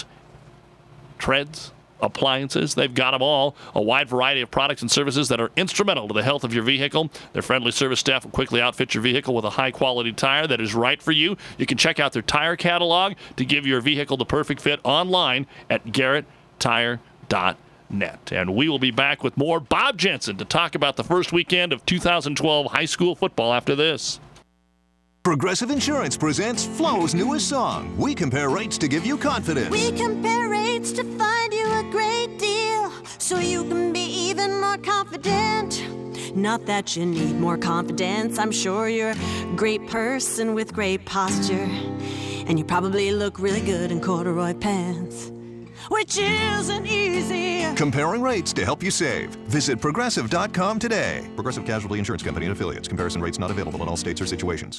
M: Treads, Appliances. They've got them all. A wide variety of products and services that are instrumental to the health of your vehicle. Their friendly service staff will quickly outfit your vehicle with a high-quality tire that is right for you. You can check out their tire catalog to give your vehicle the perfect fit online at garretttire.net. And we will be back with more Bob Jensen to talk about the first weekend of 2012 high school football after this.
A: Progressive Insurance presents Flo's newest song. We compare rates to give you confidence.
V: We compare rates to find you a great deal, so you can be even more confident. Not that you need more confidence. I'm sure you're a great person with great posture, and you probably look really good in corduroy pants, which isn't easy.
A: Comparing rates to help you save. Visit Progressive.com today. Progressive Casualty Insurance Company and Affiliates. Comparison rates not available in all states or situations.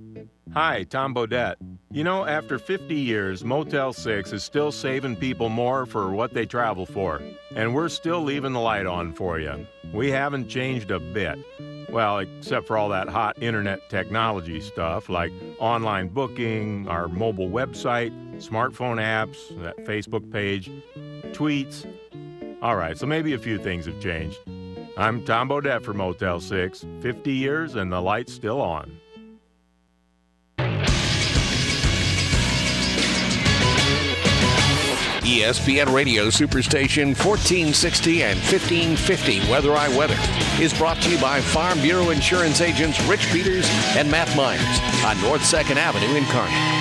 W: Hi, Tom Bodette. You know, after 50 years, Motel 6 is still saving people more for what they travel for. And we're still leaving the light on for you. We haven't changed a bit. Well, except for all that hot internet technology stuff like online booking, our mobile website, smartphone apps, that Facebook page, tweets. All right, so maybe a few things have changed. I'm Tom Bodette for Motel 6. 50 years and the light's still on.
X: ESPN Radio Superstation 1460 and 1550 Weather I Weather is brought to you by Farm Bureau Insurance agents Rich Peters and Matt Myers on North 2nd Avenue in Kearney.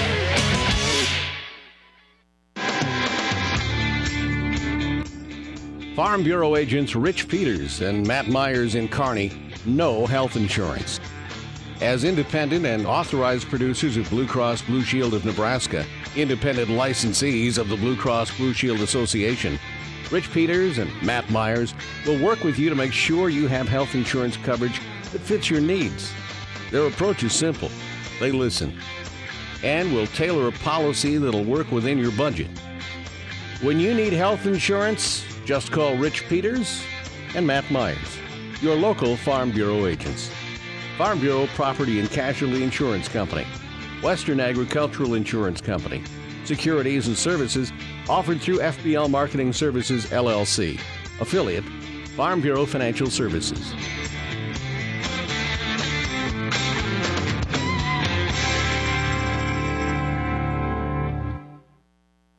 X: Farm Bureau agents Rich Peters and Matt Myers in Kearney know health insurance. As independent and authorized producers of Blue Cross Blue Shield of Nebraska, independent licensees of the Blue Cross Blue Shield Association, Rich Peters and Matt Myers will work with you to make sure you have health insurance coverage that fits your needs. Their approach is simple. They listen and will tailor a policy that'll work within your budget. When you need health insurance, just call Rich Peters and Matt Myers, your local Farm Bureau agents. Farm Bureau Property and Casualty Insurance Company, Western Agricultural Insurance Company, securities and services offered through FBL Marketing Services, LLC, affiliate, Farm Bureau Financial Services.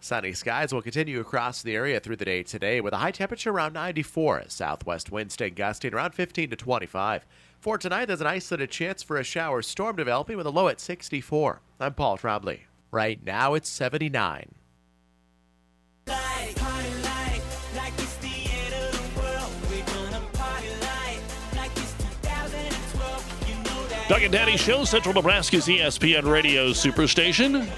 T: Sunny skies will continue across the area through the day today with a high temperature around 94. Southwest winds stay gusting around 15 to 25. For tonight, there's an isolated chance for a shower storm developing with a low at 64. I'm Paul Trombley. Right now, it's 79.
M: Doug and Daddy Show, Central Nebraska's ESPN Radio Superstation.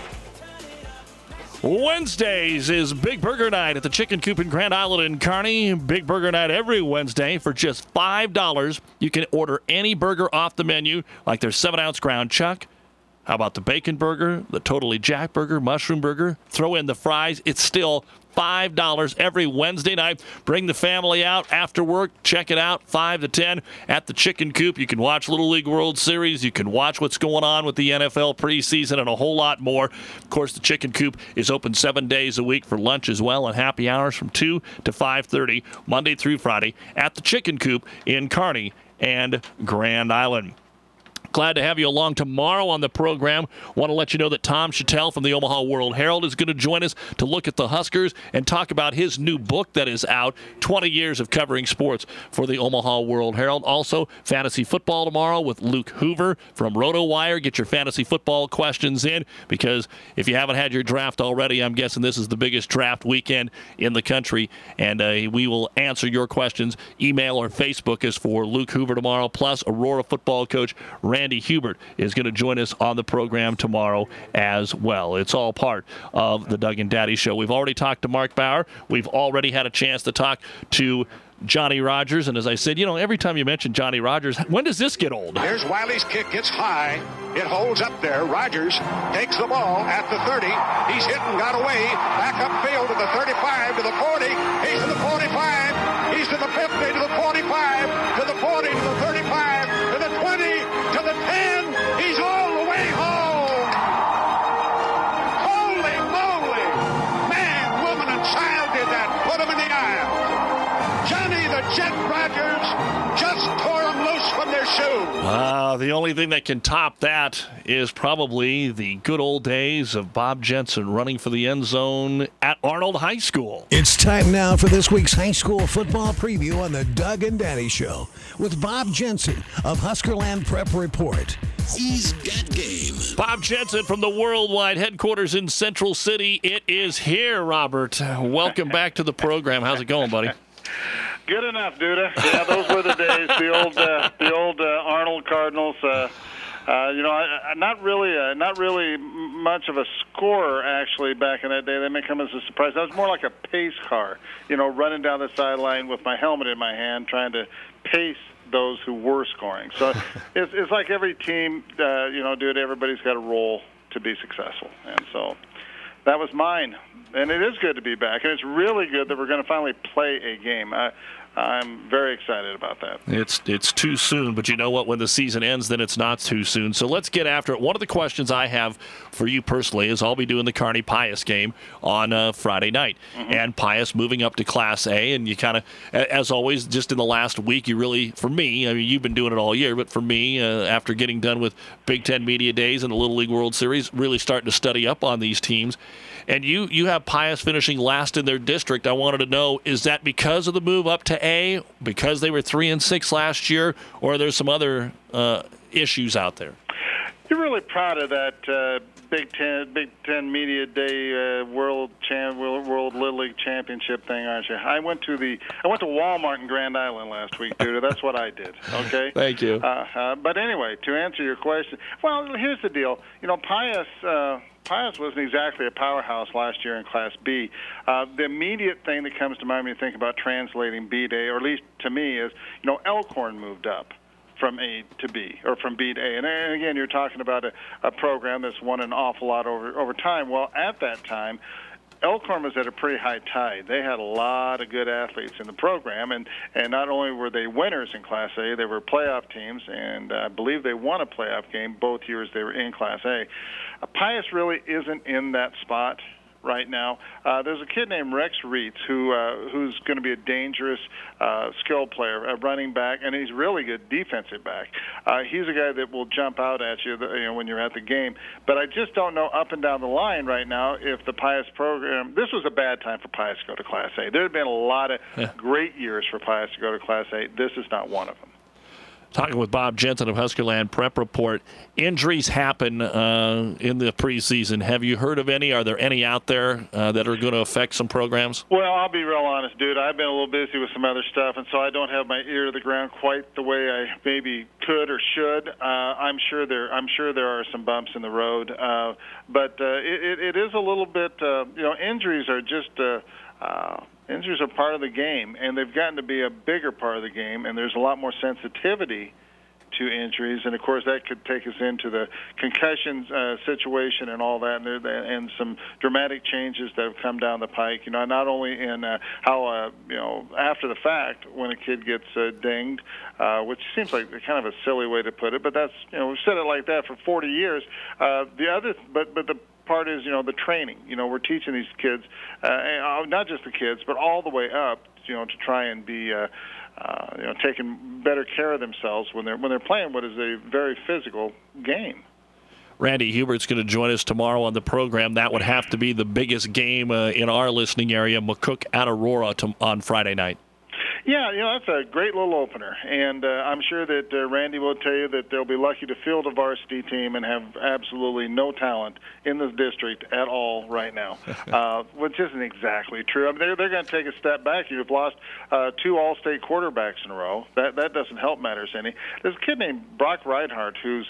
M: Wednesdays is Big Burger Night at the Chicken Coop in Grand Island in Kearney. Big Burger Night every Wednesday for just $5. You can order any burger off the menu, like their 7-ounce ground chuck. How about the bacon burger, the Totally Jack burger, mushroom burger? Throw in the fries. It's still $5 every Wednesday night. Bring the family out after work. Check it out, 5 to 10 at the Chicken Coop. You can watch Little League World Series. You can watch what's going on with the NFL preseason and a whole lot more. Of course, the Chicken Coop is open 7 days a week for lunch as well, and happy hours from 2 to 5:30, Monday through Friday, at the Chicken Coop in Kearney and Grand Island. Glad to have you along tomorrow on the program. Want to let you know that Tom Chattel from the Omaha World Herald is going to join us to look at the Huskers and talk about his new book that is out, 20 years of covering sports for the Omaha World Herald. Also, fantasy football tomorrow with Luke Hoover from RotoWire. Get your fantasy football questions in, because if you haven't had your draft already, I'm guessing this is the biggest draft weekend in the country, and we will answer your questions. Email or Facebook is for Luke Hoover tomorrow, plus Aurora football coach Randy Hubert is going to join us on the program tomorrow as well. It's all part of the Doug and Daddy Show. We've already talked to Mark Bauer. We've already had a chance to talk to Johnny Rodgers, and as I said, every time you mention Johnny Rodgers, when does this get old?
B: Here's Wiley's kick, gets high. It holds up there. Rodgers takes the ball at the 30. He's hit and got away. Back upfield to the 35, to the 40. He's to the 45. He's to the 50, to the 45, to the 40, to the 35, to the 20, to the 10. He's all the way home. Holy moly. Man, woman, and child did that. Put him in the aisle. Johnny the Jet Rodgers just tore them loose from their shoe.
M: The only thing that can top that is probably the good old days of Bob Jensen running for the end zone at Arnold High School.
C: It's time now for this week's high school football preview on the Doug and Daddy Show with Bob Jensen of Huskerland Prep Report. He's got game.
M: Bob Jensen from the Worldwide headquarters in Central City. It is here, Robert. Welcome back to the program. How's it going, buddy?
E: Good enough, Duda. Yeah, those were the days. The old Arnold Cardinals. Not really much of a scorer actually back in that day. They may come as a surprise. I was more like a pace car, running down the sideline with my helmet in my hand, trying to pace those who were scoring. So it's like every team, dude. Everybody's got a role to be successful, and so that was mine. And it is good to be back, and it's really good that we're going to finally play a game. I'm very excited about that.
M: It's too soon, but you know what? When the season ends, then it's not too soon. So let's get after it. One of the questions I have for you personally is I'll be doing the Kearney Pius game on Friday night. Mm-hmm. And Pius moving up to Class A, and you kind of, as always, just in the last week, you really, for me, I mean, you've been doing it all year, but for me, after getting done with Big Ten Media Days and the Little League World Series, really starting to study up on these teams. And you have Pius finishing last in their district. I wanted to know, is that because of the move up to A, because they were 3-6 last year, or are there some other issues out there?
E: You're really proud of that Big Ten Media Day World Little League Championship thing, aren't you? I went to Walmart in Grand Island last week, dude. That's what I did. Okay.
M: Thank you.
E: But anyway, to answer your question, well, here's the deal. Pius wasn't exactly a powerhouse last year in Class B. The immediate thing that comes to mind when you think about translating B to A, or at least to me, is Elkhorn moved up from A to B, or from B to A. And again, you're talking about a program that's won an awful lot over time. Well, at that time, Elkhorn was at a pretty high tide. They had a lot of good athletes in the program, and not only were they winners in Class A, they were playoff teams, and I believe they won a playoff game both years they were in Class A. Pius really isn't in that spot right now. There's a kid named Rex Reitz who's going to be a dangerous skill player, a running back, and he's really good defensive back. He's a guy that will jump out at you, when you're at the game. But I just don't know up and down the line right now if the Pius program. This was a bad time for Pius to go to Class A. There have been a lot of great years for Pius to go to Class A. This is not one of them.
M: Talking with Bob Jensen of Huskerland Prep Report. Injuries happen in the preseason. Have you heard of any? Are there any out there that are going to affect some programs?
E: Well, I'll be real honest, dude. I've been a little busy with some other stuff, and so I don't have my ear to the ground quite the way I maybe could or should. I'm sure there are some bumps in the road, but it is a little bit. Injuries are just. Injuries are part of the game, and they've gotten to be a bigger part of the game, and there's a lot more sensitivity to injuries, and of course that could take us into the concussion situation and all that, and some dramatic changes that have come down the pike. Not only in how after the fact when a kid gets dinged, which seems like kind of a silly way to put it, but that's we've said it like that for 40 years. But the part is, the training. We're teaching these kids, not just the kids, but all the way up, to try and be, taking better care of themselves when they're playing what is a very physical game.
M: Randy Hubert's going to join us tomorrow on the program. That would have to be the biggest game in our listening area, McCook at Aurora on Friday night.
E: Yeah, that's a great little opener, and I'm sure that Randy will tell you that they'll be lucky to field a varsity team and have absolutely no talent in the district at all right now, which isn't exactly true. I mean, they're going to take a step back. You've lost 2 All-State quarterbacks in a row. That doesn't help matters any. There's a kid named Brock Reinhardt who's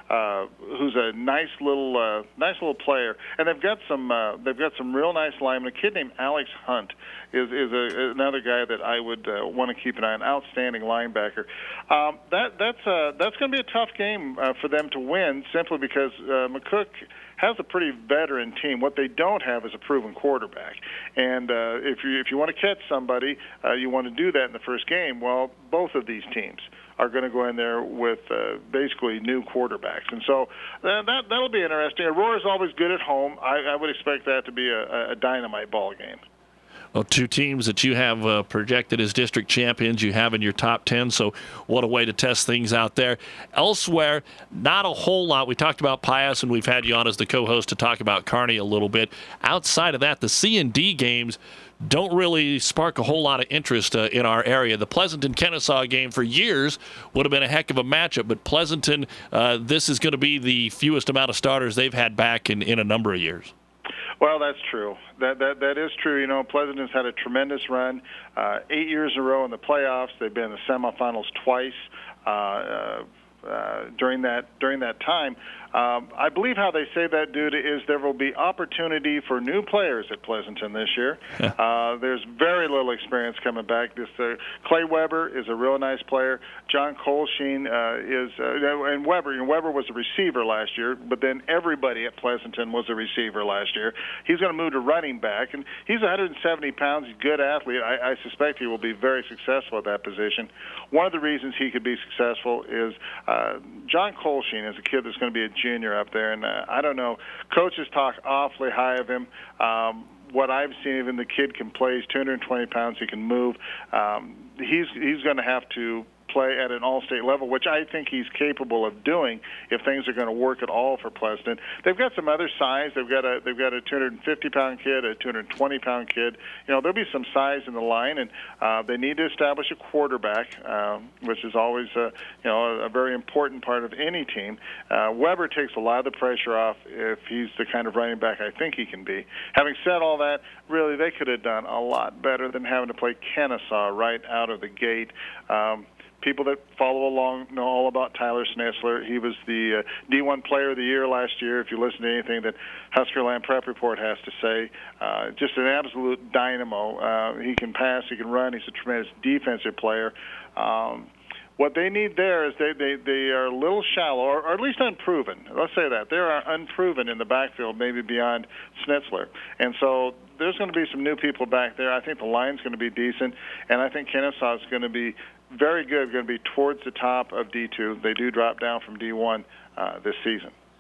E: a nice little player, and they've got some real nice linemen. A kid named Alex Hunt is another guy that I would want to keep an eye on. Outstanding linebacker. That's going to be a tough game for them to win, simply because McCook has a pretty veteran team. What they don't have is a proven quarterback. And if you want to catch somebody, you want to do that in the first game. Well, both of these teams are going to go in there with basically new quarterbacks. And so that'll be interesting. Aurora's always good at home. I would expect that to be a dynamite ball game.
M: Well, 2 teams that you have projected as district champions, you have in your top 10, so what a way to test things out there. Elsewhere, not a whole lot. We talked about Pius, and we've had you on as the co-host to talk about Kearney a little bit. Outside of that, the C&D games don't really spark a whole lot of interest in our area. The Pleasanton-Kennesaw game for years would have been a heck of a matchup, but Pleasanton, this is going to be the fewest amount of starters they've had back in a number of years.
E: Well, that's true. That is true. Pleasanton's had a tremendous run, 8 years in a row in the playoffs. They've been in the semifinals twice during that time. I believe how they say that, dude, is there will be opportunity for new players at Pleasanton this year. There's very little experience coming back. Clay Weber is a real nice player. John Colsheen and Weber was a receiver last year, but then everybody at Pleasanton was a receiver last year. He's going to move to running back, and he's 170 pounds. He's a good athlete. I suspect he will be very successful at that position. One of the reasons he could be successful is John Colsheen is a kid that's going to be a junior up there, and I don't know. Coaches talk awfully high of him. What I've seen of him, the kid can play. He's 220 pounds. He can move. He's going to have to play at an all-state level, which I think he's capable of doing if things are going to work at all for Pleasanton. They've got some other size. They've got a 250-pound kid, a 220-pound kid. There'll be some size in the line, and they need to establish a quarterback, which is always a very important part of any team. Weber takes a lot of the pressure off if he's the kind of running back I think he can be. Having said all that, really they could have done a lot better than having to play Kennesaw right out of the gate. People that follow along know all about Tyler Schnetzler. He was the D1 Player of the Year last year. If you listen to anything that Huskerland Prep Report has to say, just an absolute dynamo. He can pass, he can run. He's a tremendous defensive player. What they need there is they are a little shallow, or at least unproven. Let's say that. They are unproven in the backfield, maybe beyond Schnetzler. And so there's going to be some new people back there. I think the line's going to be decent, and I think Kennesaw is going to be very good, going to be towards the top of D2. They do drop down from D1 this season.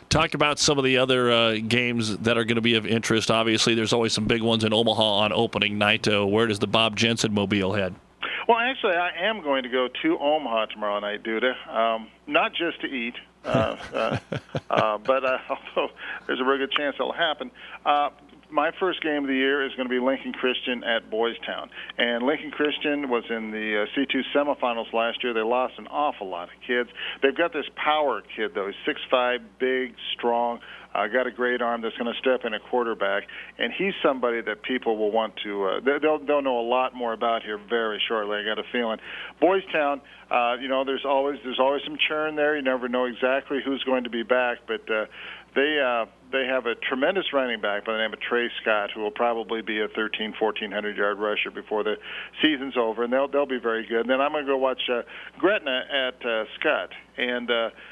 M: Talk about some of the other games that are going to be of interest. Obviously, there's always some big ones in Omaha on opening night. Where does the Bob Jensen mobile head?
E: Well, actually, I am going to go to Omaha tomorrow night, Duda. Not just to eat, but although there's a really good chance it'll happen. My first game of the year is going to be Lincoln Christian at Boys Town. And Lincoln Christian was in the C2 semifinals last year. They lost an awful lot of kids. They've got this power kid, though. He's 6'5", big, strong, got a great arm that's going to step in a quarterback. And he's somebody that people will want to they'll know a lot more about here very shortly, I got a feeling. Boys Town, there's always some churn there. You never know exactly who's going to be back, but they have a tremendous running back by the name of Trey Scott, who will probably be a 1,400 yard rusher before the season's over, and they'll be very good. And then I'm going to go watch Gretna at Scott. And,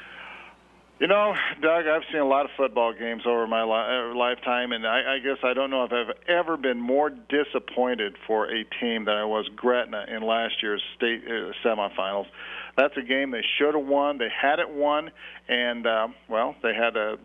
E: Doug, I've seen a lot of football games over my lifetime, and I guess I don't know if I've ever been more disappointed for a team than I was Gretna in last year's state semifinals. That's a game they should have won. They had it won, and they had it.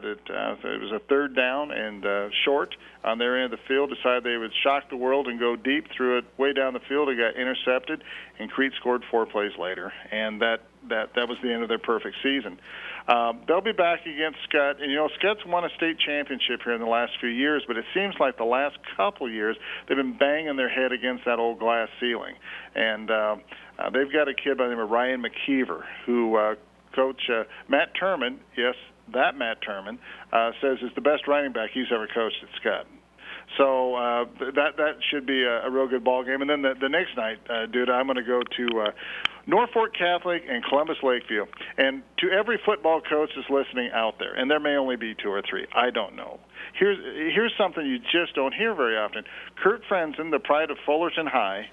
E: It was a third down and short on their end of the field. Decided they would shock the world and go deep. Threw it way down the field. It got intercepted, and Crete scored 4 plays later, and that was the end of their perfect season. They'll be back against Scott, and Scott's won a state championship here in the last few years, but it seems like the last couple of years they've been banging their head against that old glass ceiling, and they've got a kid by the name of Ryan McKeever, who Coach Matt Turman, yes, that Matt Turman, says is the best running back he's ever coached at Scott. So that should be a real good ball game. And then the next night, dude, I'm going to go to Norfolk Catholic and Columbus Lakeview. And to every football coach that's listening out there, and there may only be 2 or 3, I don't know. Here's something you just don't hear very often. Kurt Frenzen, the pride of Fullerton High,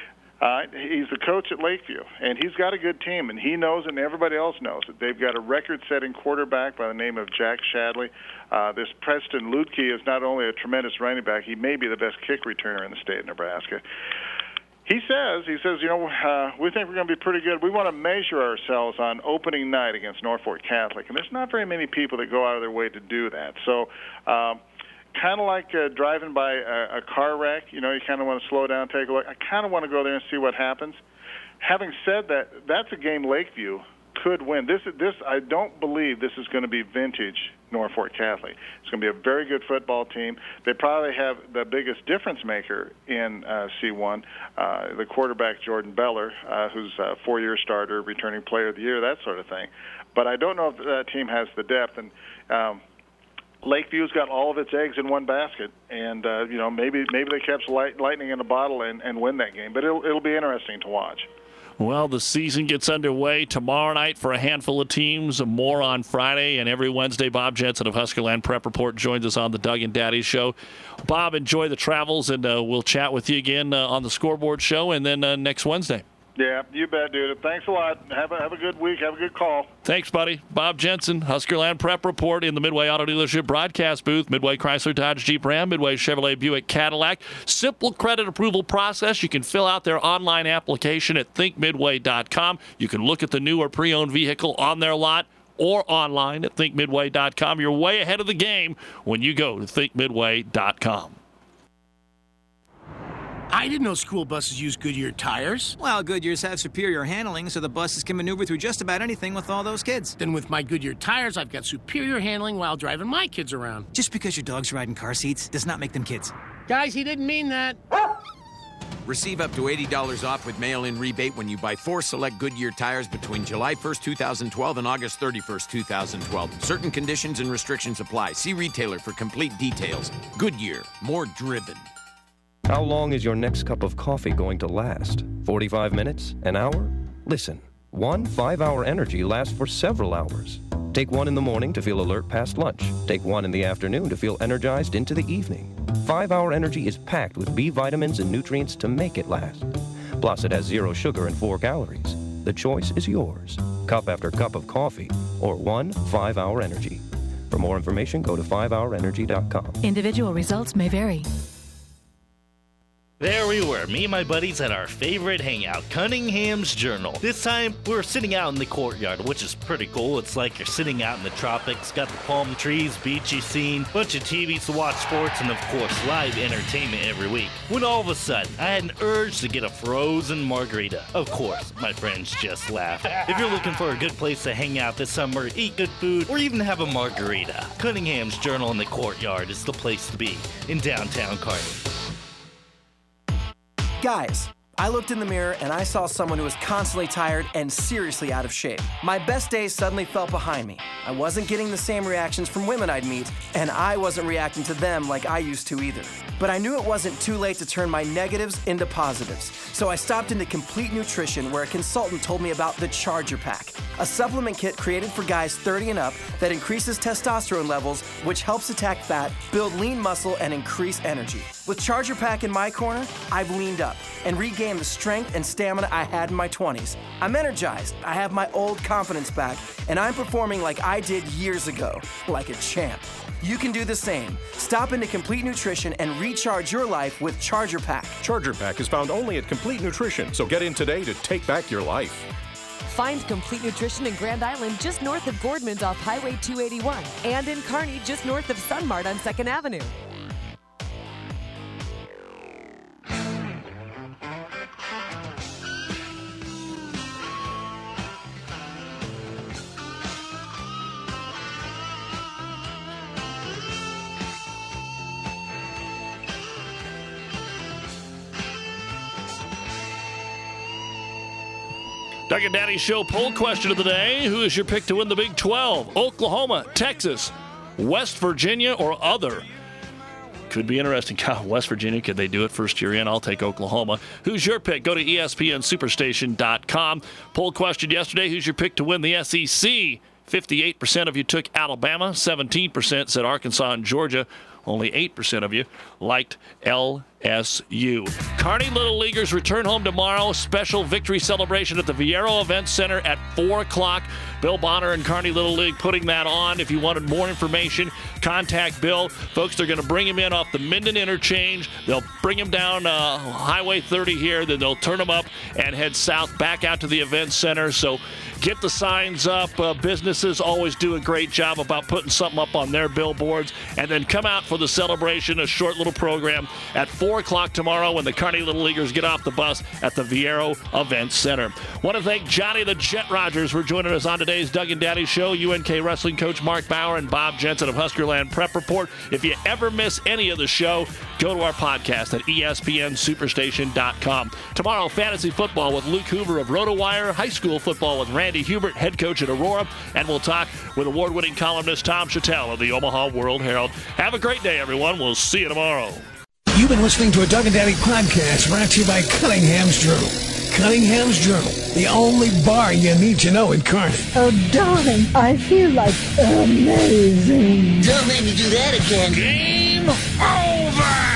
E: he's the coach at Lakeview, and he's got a good team, and he knows it, and everybody else knows it. They've got a record-setting quarterback by the name of Jack Shadley. This Preston Lutke is not only a tremendous running back, he may be the best kick returner in the state of Nebraska. He says, we think we're going to be pretty good. We want to measure ourselves on opening night against Norfolk Catholic, and there's not very many people that go out of their way to do that. So, kind of like driving by a car wreck, you kind of want to slow down, take a look. I kind of want to go there and see what happens. Having said that, that's a game Lakeview could win. This I don't believe this is going to be vintage Norfolk Catholic. It's going to be a very good football team. They probably have the biggest difference maker in C1, the quarterback Jordan Beller, who's a 4-year starter, returning player of the year, that sort of thing. But I don't know if that team has the depth. And Lakeview's got all of its eggs in one basket, and maybe they catch lightning in a bottle and win that game. But it'll be interesting to watch.
M: Well, the season gets underway tomorrow night for a handful of teams, more on Friday, and every Wednesday, Bob Jensen of Huskerland Prep Report joins us on the Doug and Daddy Show. Bob, enjoy the travels, and we'll chat with you again on the Scoreboard Show, and then next Wednesday.
E: Yeah, you bet, dude. Thanks a lot. Have a good week. Have a good call.
M: Thanks, buddy. Bob Jensen, Huskerland Prep Report in the Midway Auto Dealership broadcast booth. Midway Chrysler Dodge Jeep Ram, Midway Chevrolet Buick Cadillac. Simple credit approval process. You can fill out their online application at thinkmidway.com. You can look at the new or pre-owned vehicle on their lot or online at thinkmidway.com. You're way ahead of the game when you go to thinkmidway.com.
P: I didn't know school buses use Goodyear tires.
Q: Well, Goodyears have superior handling, so the buses can maneuver through just about anything with all those kids.
P: Then with my Goodyear tires, I've got superior handling while driving my kids around.
Q: Just because your dog's riding car seats does not make them kids.
P: Guys, he didn't mean that.
R: Receive up to $80 off with mail-in rebate when you buy 4 select Goodyear tires between July 1st, 2012 and August 31st, 2012. Certain conditions and restrictions apply. See retailer for complete details. Goodyear, more driven.
F: How long is your next cup of coffee going to last? 45 minutes? An hour? Listen, one 5-hour energy lasts for several hours. Take one in the morning to feel alert past lunch. Take one in the afternoon to feel energized into the evening. 5-hour energy is packed with B vitamins and nutrients to make it last. Plus, it has 0 sugar and 4 calories. The choice is yours. Cup after cup of coffee, or one 5-hour energy. For more information, go to 5hourenergy.com.
G: Individual results may vary.
D: There we were, me and my buddies at our favorite hangout, Cunningham's Journal. This time, we're sitting out in the courtyard, which is pretty cool. It's like you're sitting out in the tropics, got the palm trees, beachy scene, bunch of TVs to watch sports, and of course, live entertainment every week. When all of a sudden, I had an urge to get a frozen margarita. Of course, my friends just laughed. If you're looking for a good place to hang out this summer, eat good food, or even have a margarita, Cunningham's Journal in the courtyard is the place to be in downtown Kearney.
G: Guys, I looked in the mirror and I saw someone who was constantly tired and seriously out of shape. My best days suddenly fell behind me. I wasn't getting the same reactions from women I'd meet, and I wasn't reacting to them like I used to either. But I knew it wasn't too late to turn my negatives into positives. So I stopped into Complete Nutrition, where a consultant told me about the Charger Pack, a supplement kit created for guys 30 and up that increases testosterone levels, which helps attack fat, build lean muscle, and increase energy. With Charger Pack in my corner, I've leaned up and regained the strength and stamina I had in my 20s. I'm energized, I have my old confidence back, and I'm performing like I did years ago, like a champ. You can do the same. Stop into Complete Nutrition and recharge your life with Charger Pack.
H: Charger Pack is found only at Complete Nutrition, so get in today to take back your life.
I: Find Complete Nutrition in Grand Island just north of Gordman's off Highway 281 and in Kearney just north of Sunmart on 2nd Avenue.
M: Doug and Daddy Show poll question of the day. Who is your pick to win the Big 12? Oklahoma, Texas, West Virginia, or other? Could be interesting. West Virginia, could they do it first year in? I'll take Oklahoma. Who's your pick? Go to ESPNSuperstation.com. Poll question yesterday. Who's your pick to win the SEC? 58% of you took Alabama. 17% said Arkansas and Georgia. Only 8% of you liked LSU. Kearney Little Leaguers return home tomorrow. Special victory celebration at the Viero Event Center at 4 o'clock. Bill Bonner and Kearney Little League putting that on. If you wanted more information, contact Bill. Folks, they're going to bring him in off the Minden Interchange. They'll bring him down Highway 30 here. Then they'll turn him up and head south back out to the Event Center. So get the signs up. Businesses always do a great job about putting something up on their billboards. And then come out for the celebration, a short little program at 4 o'clock tomorrow when the Kearney Little Leaguers get off the bus at the Viero Event Center. Want to thank Johnny the Jet Rogers for joining us on today's Doug and Daddy Show. UNK wrestling coach Mark Bauer and Bob Jensen of Huskerland Prep Report. If you ever miss any of the show, go to our podcast at ESPNSuperstation.com. Tomorrow, fantasy football with Luke Hoover of RotoWire, high school football with Randy Hubert, head coach at Aurora, and we'll talk with award-winning columnist Tom Chattel of the Omaha World Herald. Have a great day, everyone. We'll see you tomorrow.
C: You've been listening to a Doug and Daddy podcast brought to you by Cunningham's Journal. Cunningham's Journal, the only bar you need to know in Kearney.
Y: Oh, darling, I feel like amazing.
Z: Don't make me do that again.
M: Game over!